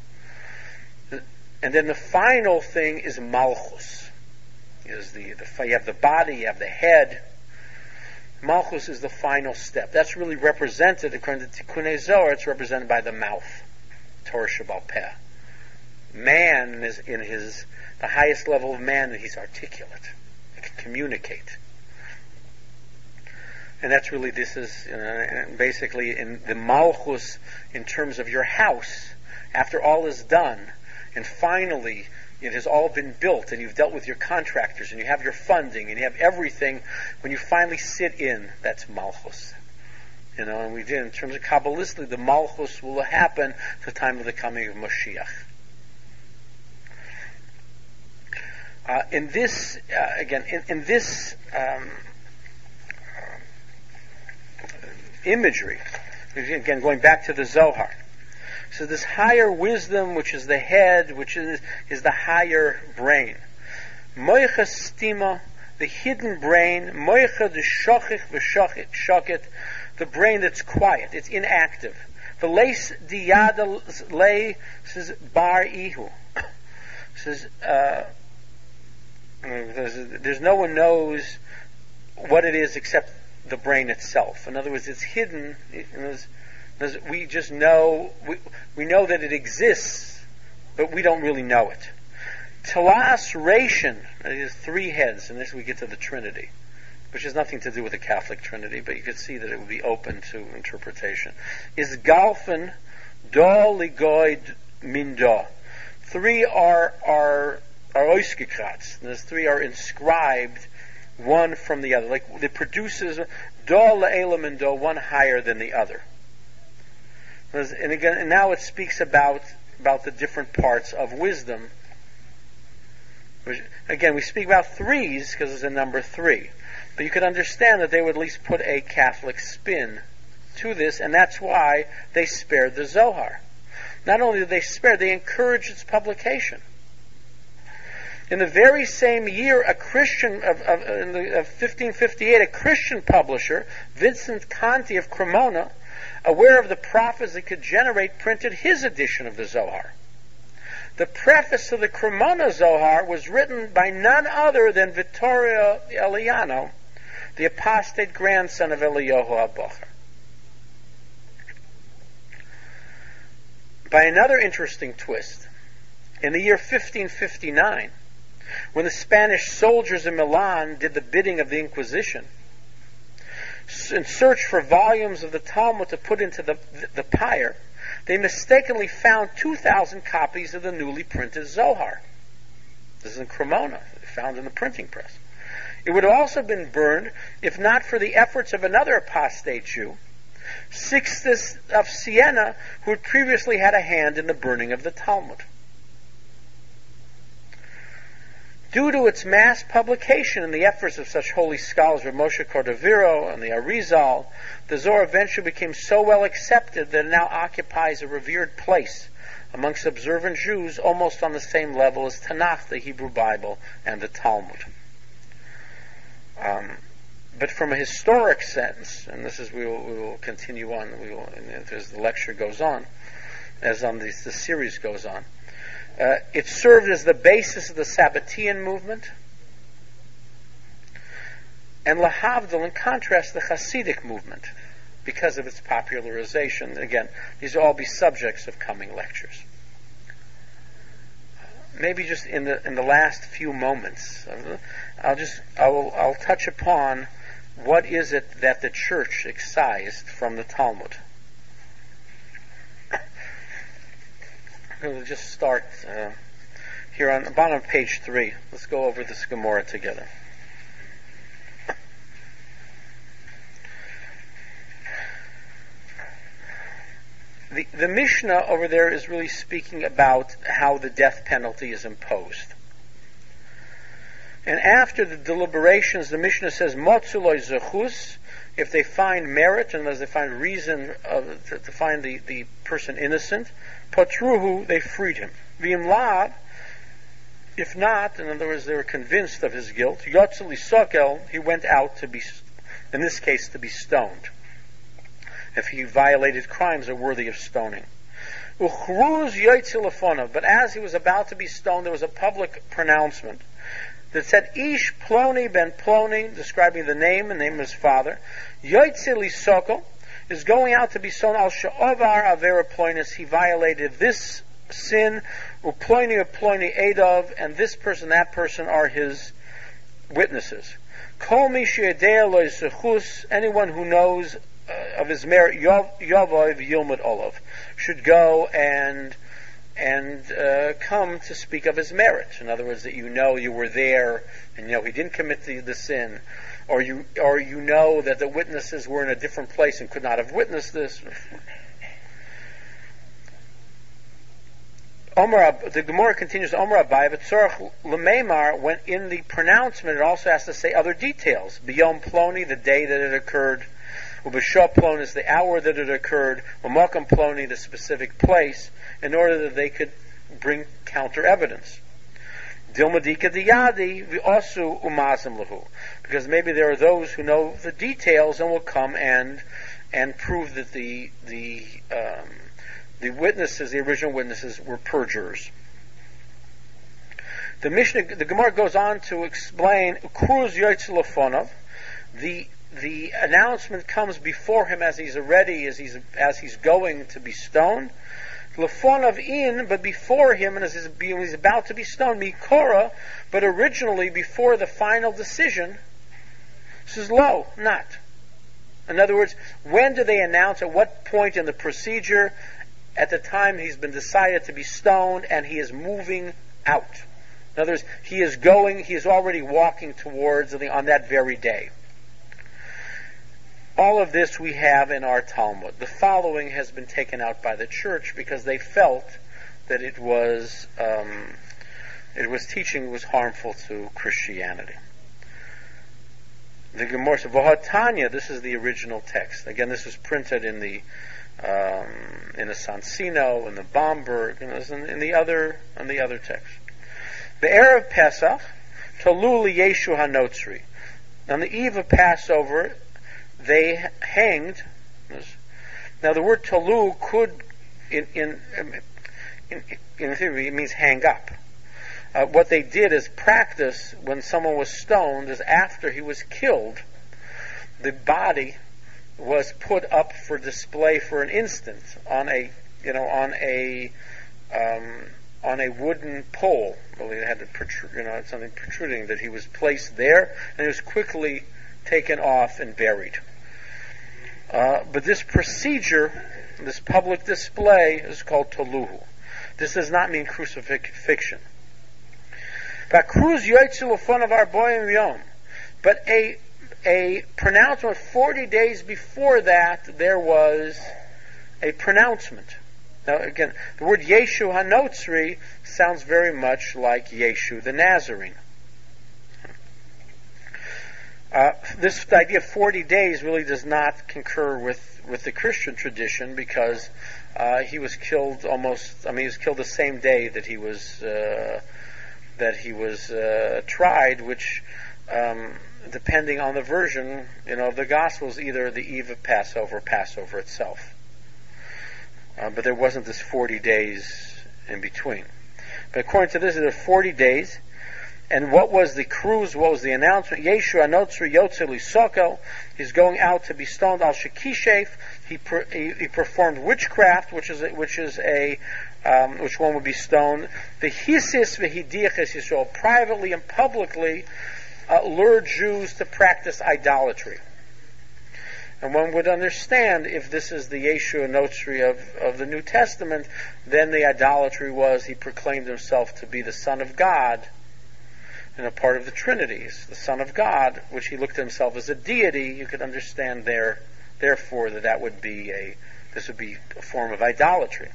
And then the final thing is Malchus. Is the, the you have the body, you have the head. Malchus is the final step. That's really represented, according to Tikkunei Zohar, it's represented by the mouth, Torah Sheba'al Peh. Man is in his the highest level of man, and he's articulate. He can communicate. And that's really, this is uh, basically in the Malchus in terms of your house. After all is done, and finally it has all been built, and you've dealt with your contractors, and you have your funding, and you have everything, when you finally sit in, that's Malchus. You know, and we did, in terms of Kabbalistically, the Malchus will happen at the time of the coming of Moshiach. Uh, in this, uh, again, in, in this um, imagery, again, going back to the Zohar, so this higher wisdom, which is the head, which is is the higher brain. Moicha stima, the hidden brain. Moicha the shochich v'shochet, shochet, the brain that's quiet, it's inactive. The leis diyada lay says bar ihu. Says uh, there's, there's no one knows what it is except the brain itself. In other words, it's hidden. It, it's, we just know, we, we know that it exists, but we don't really know it. Telas Ration, it is three heads, and this we get to the Trinity, which has nothing to do with the Catholic Trinity, but you could see that it would be open to interpretation. Is Galfen Do Ligoid Mindo. Three are are are oisgekrats. Those three are inscribed one from the other. Like it produces Do Le'ela Mindo, one higher than the other. And again, and now it speaks about about the different parts of wisdom. Which, again, we speak about threes because it's a number three. But you could understand that they would at least put a Catholic spin to this, and that's why they spared the Zohar. Not only did they spare, they encouraged its publication. In the very same year, a Christian of, of, in the, of fifteen fifty-eight, a Christian publisher, Vincent Conti of Cremona, aware of the profits it could generate, printed his edition of the Zohar. The preface to the Cremona Zohar was written by none other than Vittorio Eliano, the apostate grandson of Eliyahu HaBocher. By another interesting twist, in the year fifteen fifty-nine, when the Spanish soldiers in Milan did the bidding of the Inquisition, in search for volumes of the Talmud to put into the, the, the pyre, they mistakenly found two thousand copies of the newly printed Zohar. This is in Cremona, found in the printing press. It would have also been burned if not for the efforts of another apostate Jew, Sixtus of Siena, who had previously had a hand in the burning of the Talmud. Due to its mass publication and the efforts of such holy scholars as Moshe Cordovero and the Arizal, the Zohar eventually became so well accepted that it now occupies a revered place amongst observant Jews, almost on the same level as Tanakh, the Hebrew Bible, and the Talmud. Um, but from a historic sense, and this is we will, we will continue on, we will, as the lecture goes on, as on this, the series goes on. Uh, it served as the basis of the Sabbatean movement, and lahavdil, in contrast, the Hasidic movement, because of its popularization. Again, these will all be subjects of coming lectures. Maybe just in the in the last few moments, I'll just I will I'll touch upon what is it that the church excised from the Talmud. We'll just start uh, here on the bottom of page three. Let's go over this Gemara together. The, the Mishnah over there is really speaking about how the death penalty is imposed. And after the deliberations, the Mishnah says, Motzuloi zechus, if they find merit, and as they find reason of, to, to find the, the person innocent, Patruhu, they freed him. V'imla, if not, in other words, they were convinced of his guilt, Yotzeli Sokel, he went out to be, in this case, to be stoned. If he violated crimes that are worthy of stoning. Uchruz Yotzilafona, but as he was about to be stoned, there was a public pronouncement that said, Ish Ploni ben Ploni, describing the name and name of his father, Yotzeli Sokel, is going out to be stoned al she'ovar avera ploinus, he violated this sin, uploni uploni edov, and this person, that person are his witnesses. Kol mi she'yedei lo zechus, anyone who knows uh, of his merit, yavov yilmud olav, should go and and uh, come to speak of his merit. In other words, that you know you were there, and you know he didn't commit the, the sin, or you or you know that the witnesses were in a different place and could not have witnessed this. Omar, the Gemara continues, Omar Abai, v'tzorach l'meimar, when in the pronouncement it also has to say other details. B'yom ploni, the day that it occurred. U'b'shah ploni is the hour that it occurred. U'makam ploni, the specific place, in order that they could bring counter evidence. Dilmadika diyadi v'osu umazim lahu, because maybe there are those who know the details and will come and and prove that the the um, the witnesses, the original witnesses, were perjurers. The Mishnah, the Gemara goes on to explain Kruz Yotze Lefonov. The the announcement comes before him as he's ready, as he's as he's going to be stoned. Lefonov in, but before him, and as he's, when he's about to be stoned, Mikora, but originally before the final decision. This is lo, not. In other words, when do they announce? At what point in the procedure? At the time he's been decided to be stoned, and he is moving out. In other words, he is going, he is already walking towards the, on that very day. All of this we have in our Talmud. The following has been taken out by the church because they felt that it was um, it was teaching was harmful to Christianity. The Gemara says, V'hatanya, this is the original text. Again, this was printed in the um, in the Sansino, in the Bomberg, and in, in the other in the other text. The Erev Pesach, Tolu Yeshu HaNotzri. On the eve of Passover, they hanged. Now, the word Tolu could, in in in, in theory, it means hang up. Uh, what they did is practice when someone was stoned is after he was killed, the body was put up for display for an instant on a, you know, on a, um, on a wooden pole. Well, it had to protrude, you know, something protruding, that he was placed there, and he was quickly taken off and buried. Uh, but this procedure, this public display, is called toluhu. This does not mean crucifixion. But a a pronouncement forty days before that, there was a pronouncement. Now again, the word Yeshu HaNotzri sounds very much like Yeshu the Nazarene. Uh, this idea of forty days really does not concur with, with the Christian tradition, because uh, he was killed almost, I mean, he was killed the same day that he was uh, that he was uh, tried, which, um, depending on the version, you know, of the Gospels, either the eve of Passover or Passover itself. Uh, but there wasn't this forty days in between. But according to this, there are forty days. And what was the cruise? What was the announcement? Yeshu Anotzri Yotze Lisoko. He's going out to be stoned al Shekishef. He, per, he he performed witchcraft, which is a, which is a um, which one would be stoned. The Hisis v'Hidiaches Yisrael, privately and publicly uh, lured Jews to practice idolatry. And one would understand, if this is the Yeshu Anotzri of of the New Testament, then the idolatry was he proclaimed himself to be the Son of God, and a part of the Trinity, the Son of God, which he looked at himself as a deity. You could understand there, therefore, that that would be a, this would be a form of idolatry.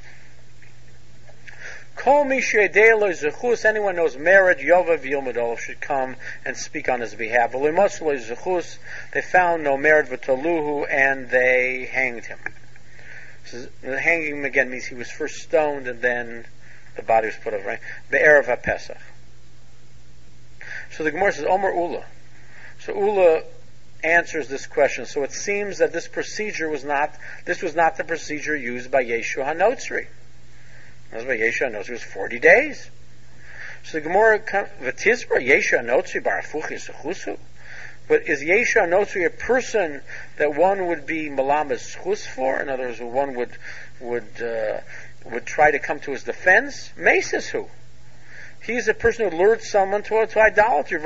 Kol mi she'yedei lo zechus, anyone knows merit, yovav yilmud olav, should come and speak on his behalf. V'limos lo zechus, they found no merit v'toluhu, and they hanged him. So, hanging him again means he was first stoned, and then the body was put over. Right? Be'erev HaPesach. So the Gemara says, Omer Ula. So Ula answers this question. So it seems that this procedure was not, this was not the procedure used by Yeshu HaNotzri. That was by Yeshu HaNotzri. It was forty days. So the Gemara, V'tizbra Yeshu HaNotzri barafuch yisachusu. But is Yeshu HaNotzri a person that one would be malamas chus for? In other words, one would would uh, would try to come to his defense? Mesis who? He is a person who lured someone to, to idolatry.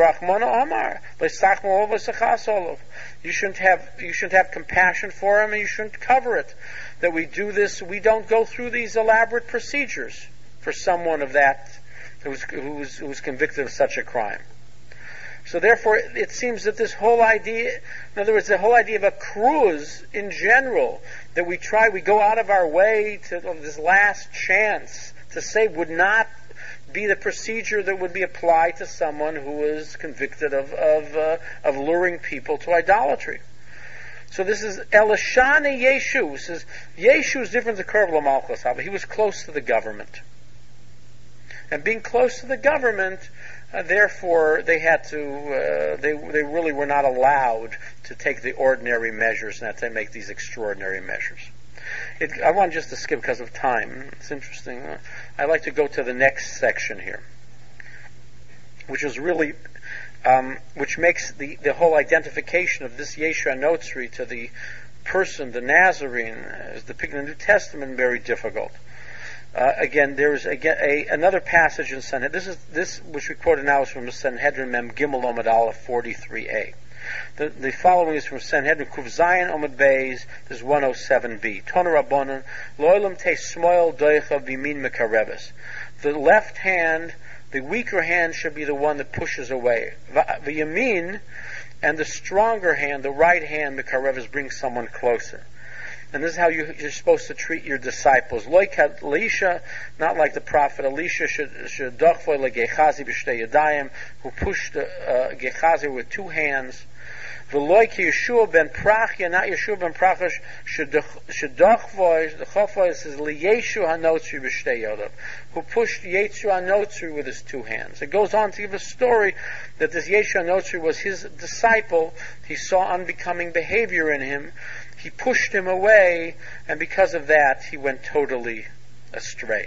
You shouldn't have you shouldn't have compassion for him, and you shouldn't cover it. That we do this, we don't go through these elaborate procedures for someone of that who's who's who's convicted of such a crime. So therefore, it seems that this whole idea, in other words, the whole idea of a cruise in general, that we try, we go out of our way to of this last chance to say, would not be the procedure that would be applied to someone who is convicted of of, uh, of luring people to idolatry. So this is Elishane Yeshu. This is Yeshu is different than Kerv Lamalchus. He was close to the government, and being close to the government, uh, therefore they had to. Uh, they they really were not allowed to take the ordinary measures, and that they make these extraordinary measures. It, I want just to skip because of time. It's interesting. Uh, I'd like to go to the next section here, which is really, um, which makes the, the whole identification of this Yeshu HaNotzri to the person, the Nazarene, as depicted in the New Testament, very difficult. Uh, again, there is again a, another passage in Sanhedrin. This is this which we quoted now is from Sanhedrin Mem Gimel Omid Aleph forty-three a. The, the following is from Sanhedrin Kuv Zayin Omid Beis. This is one oh seven b. Ton Rabbanon Loilam Te Smoil Doicha Bimin Mekareves. The left hand, the weaker hand, should be the one that pushes away. The Yamin, and the stronger hand, the right hand, Mekareves, brings someone closer. And this is how you, you're supposed to treat your disciples. Like Elisha, not like the prophet Elisha, should should dochvoy like Gehazi b'shtei yadayim, who pushed uh, Gehazi with two hands. V'loy ki Yeshua ben Prachya, not Yeshua ben Prachya, should dochvoy. The chofvoy says liyeshu hanotzri b'shtei yodav, who pushed Yeshu hanotzri with his two hands. It goes on to give a story that this Yeshu hanotzri was his disciple. He saw unbecoming behavior in him. He pushed him away, and because of that, he went totally astray.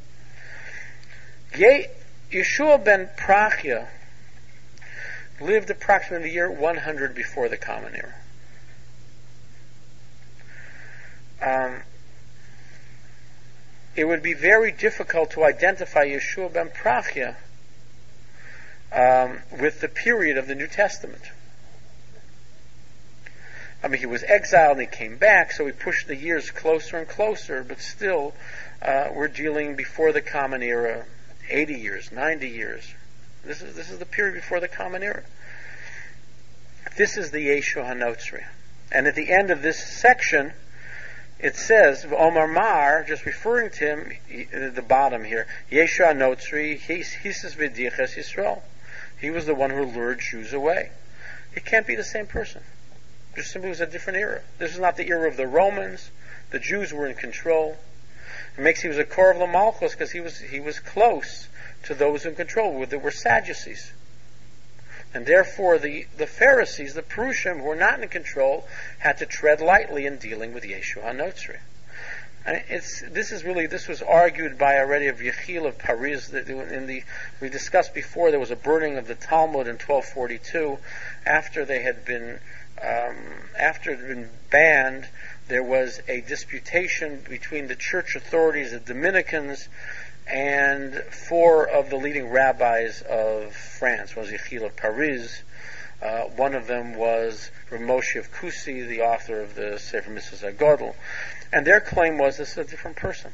Ye- Yeshua ben Prachya lived approximately the year one hundred before the Common Era. Um, it would be very difficult to identify Yeshua ben Prachya um, with the period of the New Testament. I mean, he was exiled and he came back, so we pushed the years closer and closer, but still, uh, we're dealing before the Common Era, eighty years, ninety years. This is this is the period before the Common Era. This is the Yeshu HaNotzri. And at the end of this section, it says, Omar Mar, just referring to him, at the bottom here, Yeshu HaNotzri, Hisis V'diches Yisrael. He was the one who lured Jews away. It can't be the same person. Just simply was a different era. This is not the era of the Romans. The Jews were in control. It makes he was a Korv Lamalchus because he was he was close to those in control. There were Sadducees, and therefore the, the Pharisees, the Perushim, who were not in control, had to tread lightly in dealing with Yeshu HaNotzri. And it's this is really this was argued by already of Yechiel of Paris. That in the we discussed before, there was a burning of the Talmud in twelve forty-two after they had been. Um, after it had been banned, there was a disputation between the church authorities, the Dominicans, and four of the leading rabbis of France. One was Yechiel of Paris. Uh, one of them was Rav Moshe of Kusi, the author of the Sefer Mitzvos HaGodel. And their claim was this is a different person.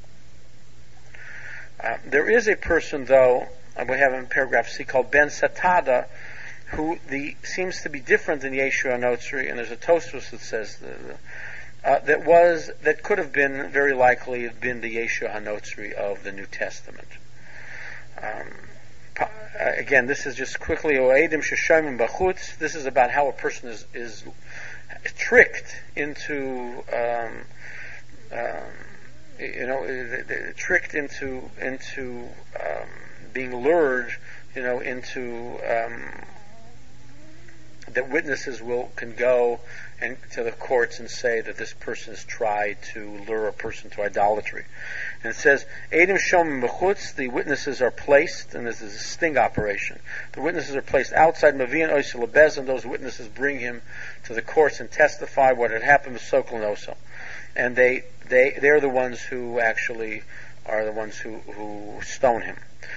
Uh, there is a person, though, uh, we have in paragraph C, called Ben Satada, who the seems to be different than Yeshu HaNotzri, and there's a Tosfos that says the, the, uh, that was that could have been very likely have been the Yeshu HaNotzri of the New Testament. Um, uh, again, this is just quickly Oedim Sheshomim Bachutz. This is about how a person is is tricked into um, um, you know tricked into into um, being lured you know into um, that witnesses will can go and to the courts and say that this person has tried to lure a person to idolatry. And it says, Eidim Shomim B'chutz, the witnesses are placed, and this is a sting operation. The witnesses are placed outside Mavian Oisel Lebez, and those witnesses bring him to the courts and testify what had happened with Sokol and Oso. And they, they, they're the ones who actually are the ones who, who stone him.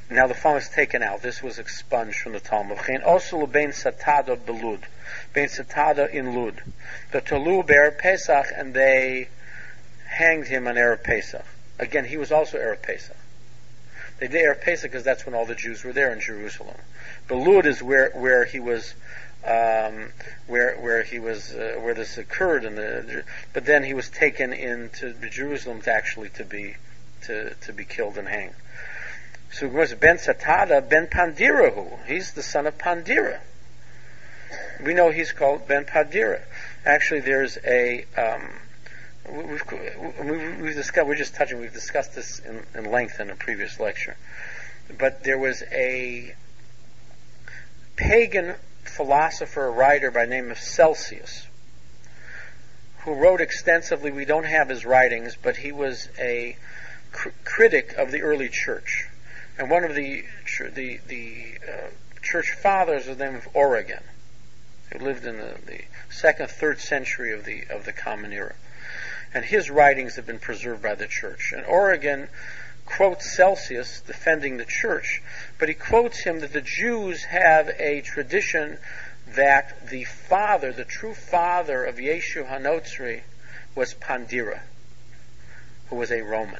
Now the following is taken out. This was expunged from the Talmud. Also ben satada belud, ben satada in Lud. The Talu be'erev Pesach, and they hanged him on erev Pesach. Again, he was also erev Pesach. They did erev Pesach because that's when all the Jews were there in Jerusalem. Belud is where where he was, um, where where he was, uh, where this occurred. In the, but then he was taken into Jerusalem to actually to be to to be killed and hanged. So it was Ben Satada, Ben Pandirahu. He's the son of Pandira. We know he's called Ben Pandira. Actually, there's a um, we've, we've, we've discussed. We're just touching. We've discussed this in, in length in a previous lecture. But there was a pagan philosopher, writer by the name of Celsius, who wrote extensively. We don't have his writings, but he was a cr- critic of the early church. And one of the the the uh, church fathers was the name of Origen, who lived in the, the second, third century of the of the Common Era, and his writings have been preserved by the church. And Origen quotes Celsius defending the church, but he quotes him that the Jews have a tradition that the father, the true father of Yeshu HaNotzri, was Pandira, who was a Roman.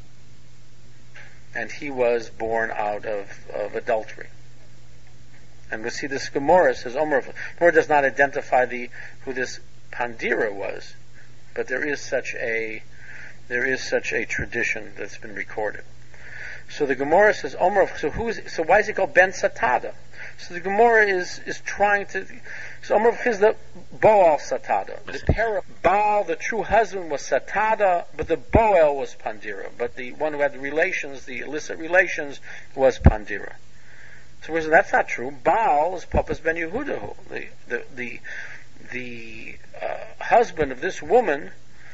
And he was born out of, of adultery. And we see this Gemara says, Omer, Gemara does not identify the who this Pandira was, but there is such a there is such a tradition that's been recorded. So the Gemara says, Omer, so who's so why is it called Ben Satada? So the Gemara is is trying to. So Omer is the Boal Satada. The para Baal, the true husband, was Satada, but the Boel was Pandira. But the one who had the relations, the illicit relations, was Pandira. So that's not true. Baal is Papas ben Yehudahu. The the the the uh, husband of this woman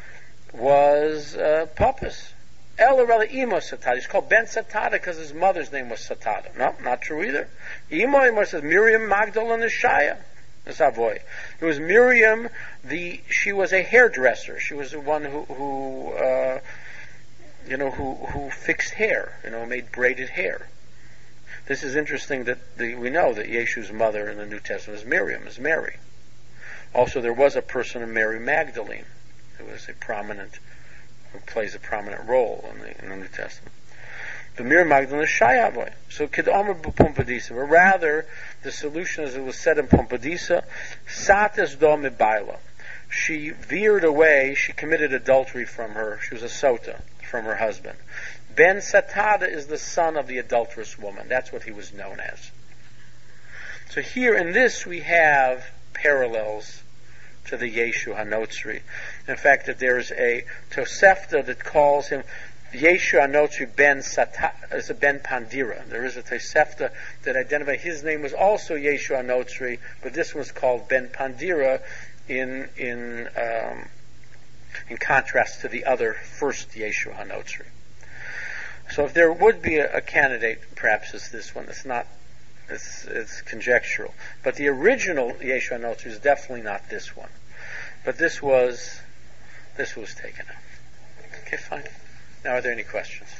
was uh, Papas. El Ima Satada. He's called Ben Satada because his mother's name was Satada. No, not true either. Ima Ima says Miriam Magdalene Shaya. Savoy. It was Miriam. The she was a hairdresser. She was the one who, who uh, you know, who who fixed hair. You know, made braided hair. This is interesting that the, we know that Yeshu's mother in the New Testament is Miriam, is Mary. Also, there was a person of Mary Magdalene who was a prominent, who plays a prominent role in the, in the New Testament. The Miriam Magdalene is Shayavoy. So Kedomer Pompadisa, but rather the solution, as it was said in Pompadisa, Satas do Mibaila. She veered away. She committed adultery from her. She was a sota from her husband. Ben Satada is the son of the adulterous woman. That's what he was known as. So here in this we have parallels to the Yeshu HaNotzri. In fact, that there's a Tosefta that calls him Yeshu HaNotzri ben Sata, is a ben Pandira. There is a Tosefta that identifies his name was also Yeshu HaNotzri, but this was called Ben Pandira in in um, in contrast to the other first Yeshu HaNotzri. So if there would be a, a candidate, perhaps it's this one. It's not. It's, it's conjectural. But the original Yeshu HaNotzri is definitely not this one. But this was this was taken out. Okay, fine. Now, are there any questions?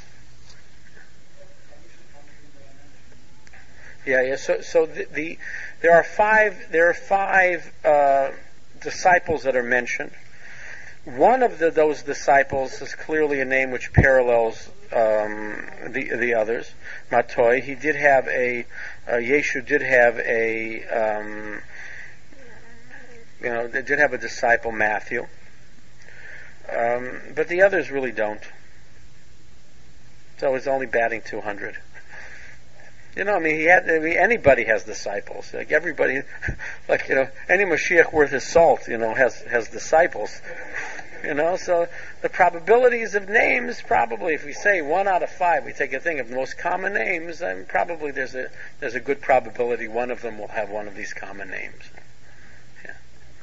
Yeah, yeah. So, so the, the there are five there are five uh, disciples that are mentioned. One of the, those disciples is clearly a name which parallels um, the the others. Matoi. He did have a uh, Yeshu did have a um, you know they did have a disciple, Matthew, um, but the others really don't. So it's only batting two hundred. You know, I mean, he had. I mean, anybody has disciples. Like everybody, like you know, any Mashiach worth his salt, you know, has has disciples. You know, so the probabilities of names, probably, if we say one out of five, we take a thing of the most common names, then probably there's a there's a good probability one of them will have one of these common names. Yeah.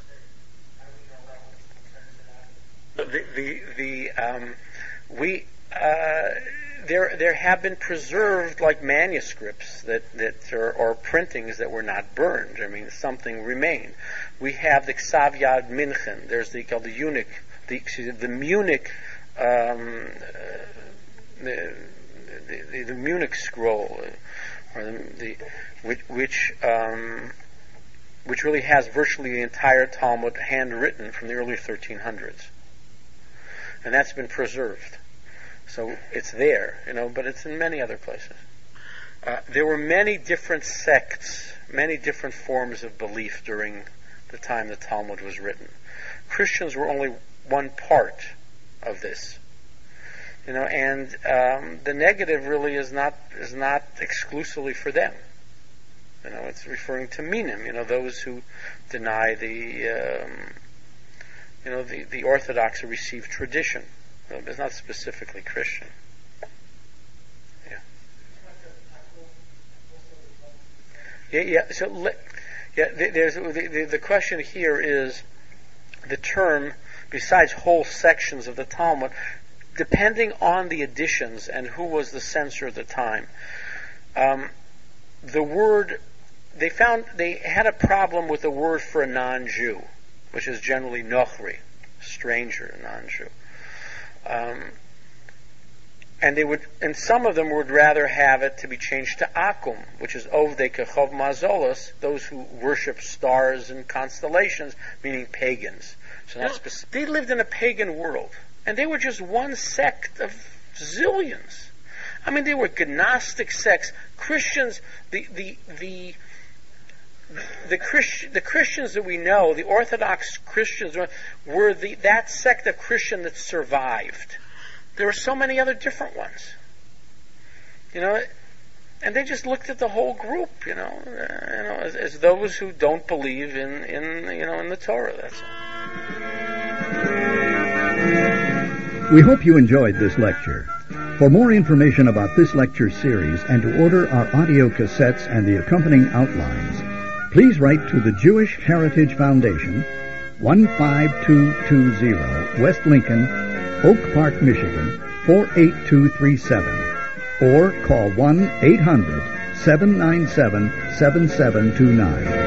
The the the um, we. Uh, There, there have been preserved like manuscripts that that are, or printings that were not burned. I mean, something remained. We have the Ksav Yad Minchen. There's the called the Munich, the excuse me, the Munich, um, uh, the, the, the, the Munich scroll, or the, the which which, um, which really has virtually the entire Talmud handwritten from the early thirteen hundreds, and that's been preserved. So it's there, you know, but it's in many other places. Uh, there were many different sects, many different forms of belief during the time the Talmud was written. Christians were only one part of this, you know, and um, the negative really is not is not exclusively for them. You know, it's referring to minim, you know, those who deny the, um, you know, the, the Orthodox or received tradition. It's not specifically Christian. Yeah. Yeah, yeah. So, yeah. There's the, the the question here is the term, besides whole sections of the Talmud, depending on the editions and who was the censor at the time. Um, the word they found they had a problem with the word for a non-Jew, which is generally nochri, stranger, non-Jew. Um, and they would, and some of them would rather have it to be changed to akum, which is ovdei kechov mazolos, those who worship stars and constellations, meaning pagans. So not specific. They lived in a pagan world, and they were just one sect of zillions. I mean, they were Gnostic sects. Christians, the the the the, Christ, the Christians that we know, the Orthodox Christians, were the that sect of Christian that survived. There were so many other different ones, you know, and they just looked at the whole group, you know, uh, you know, as, as those who don't believe in, in, you know, in the Torah. That's all. We hope you enjoyed this lecture. For more information about this lecture series and to order our audio cassettes and the accompanying outlines, please write to the Jewish Heritage Foundation, one five two two zero West Lincoln, Oak Park, Michigan, four eight two three seven, or call one eight hundred seven nine seven seven seven two nine.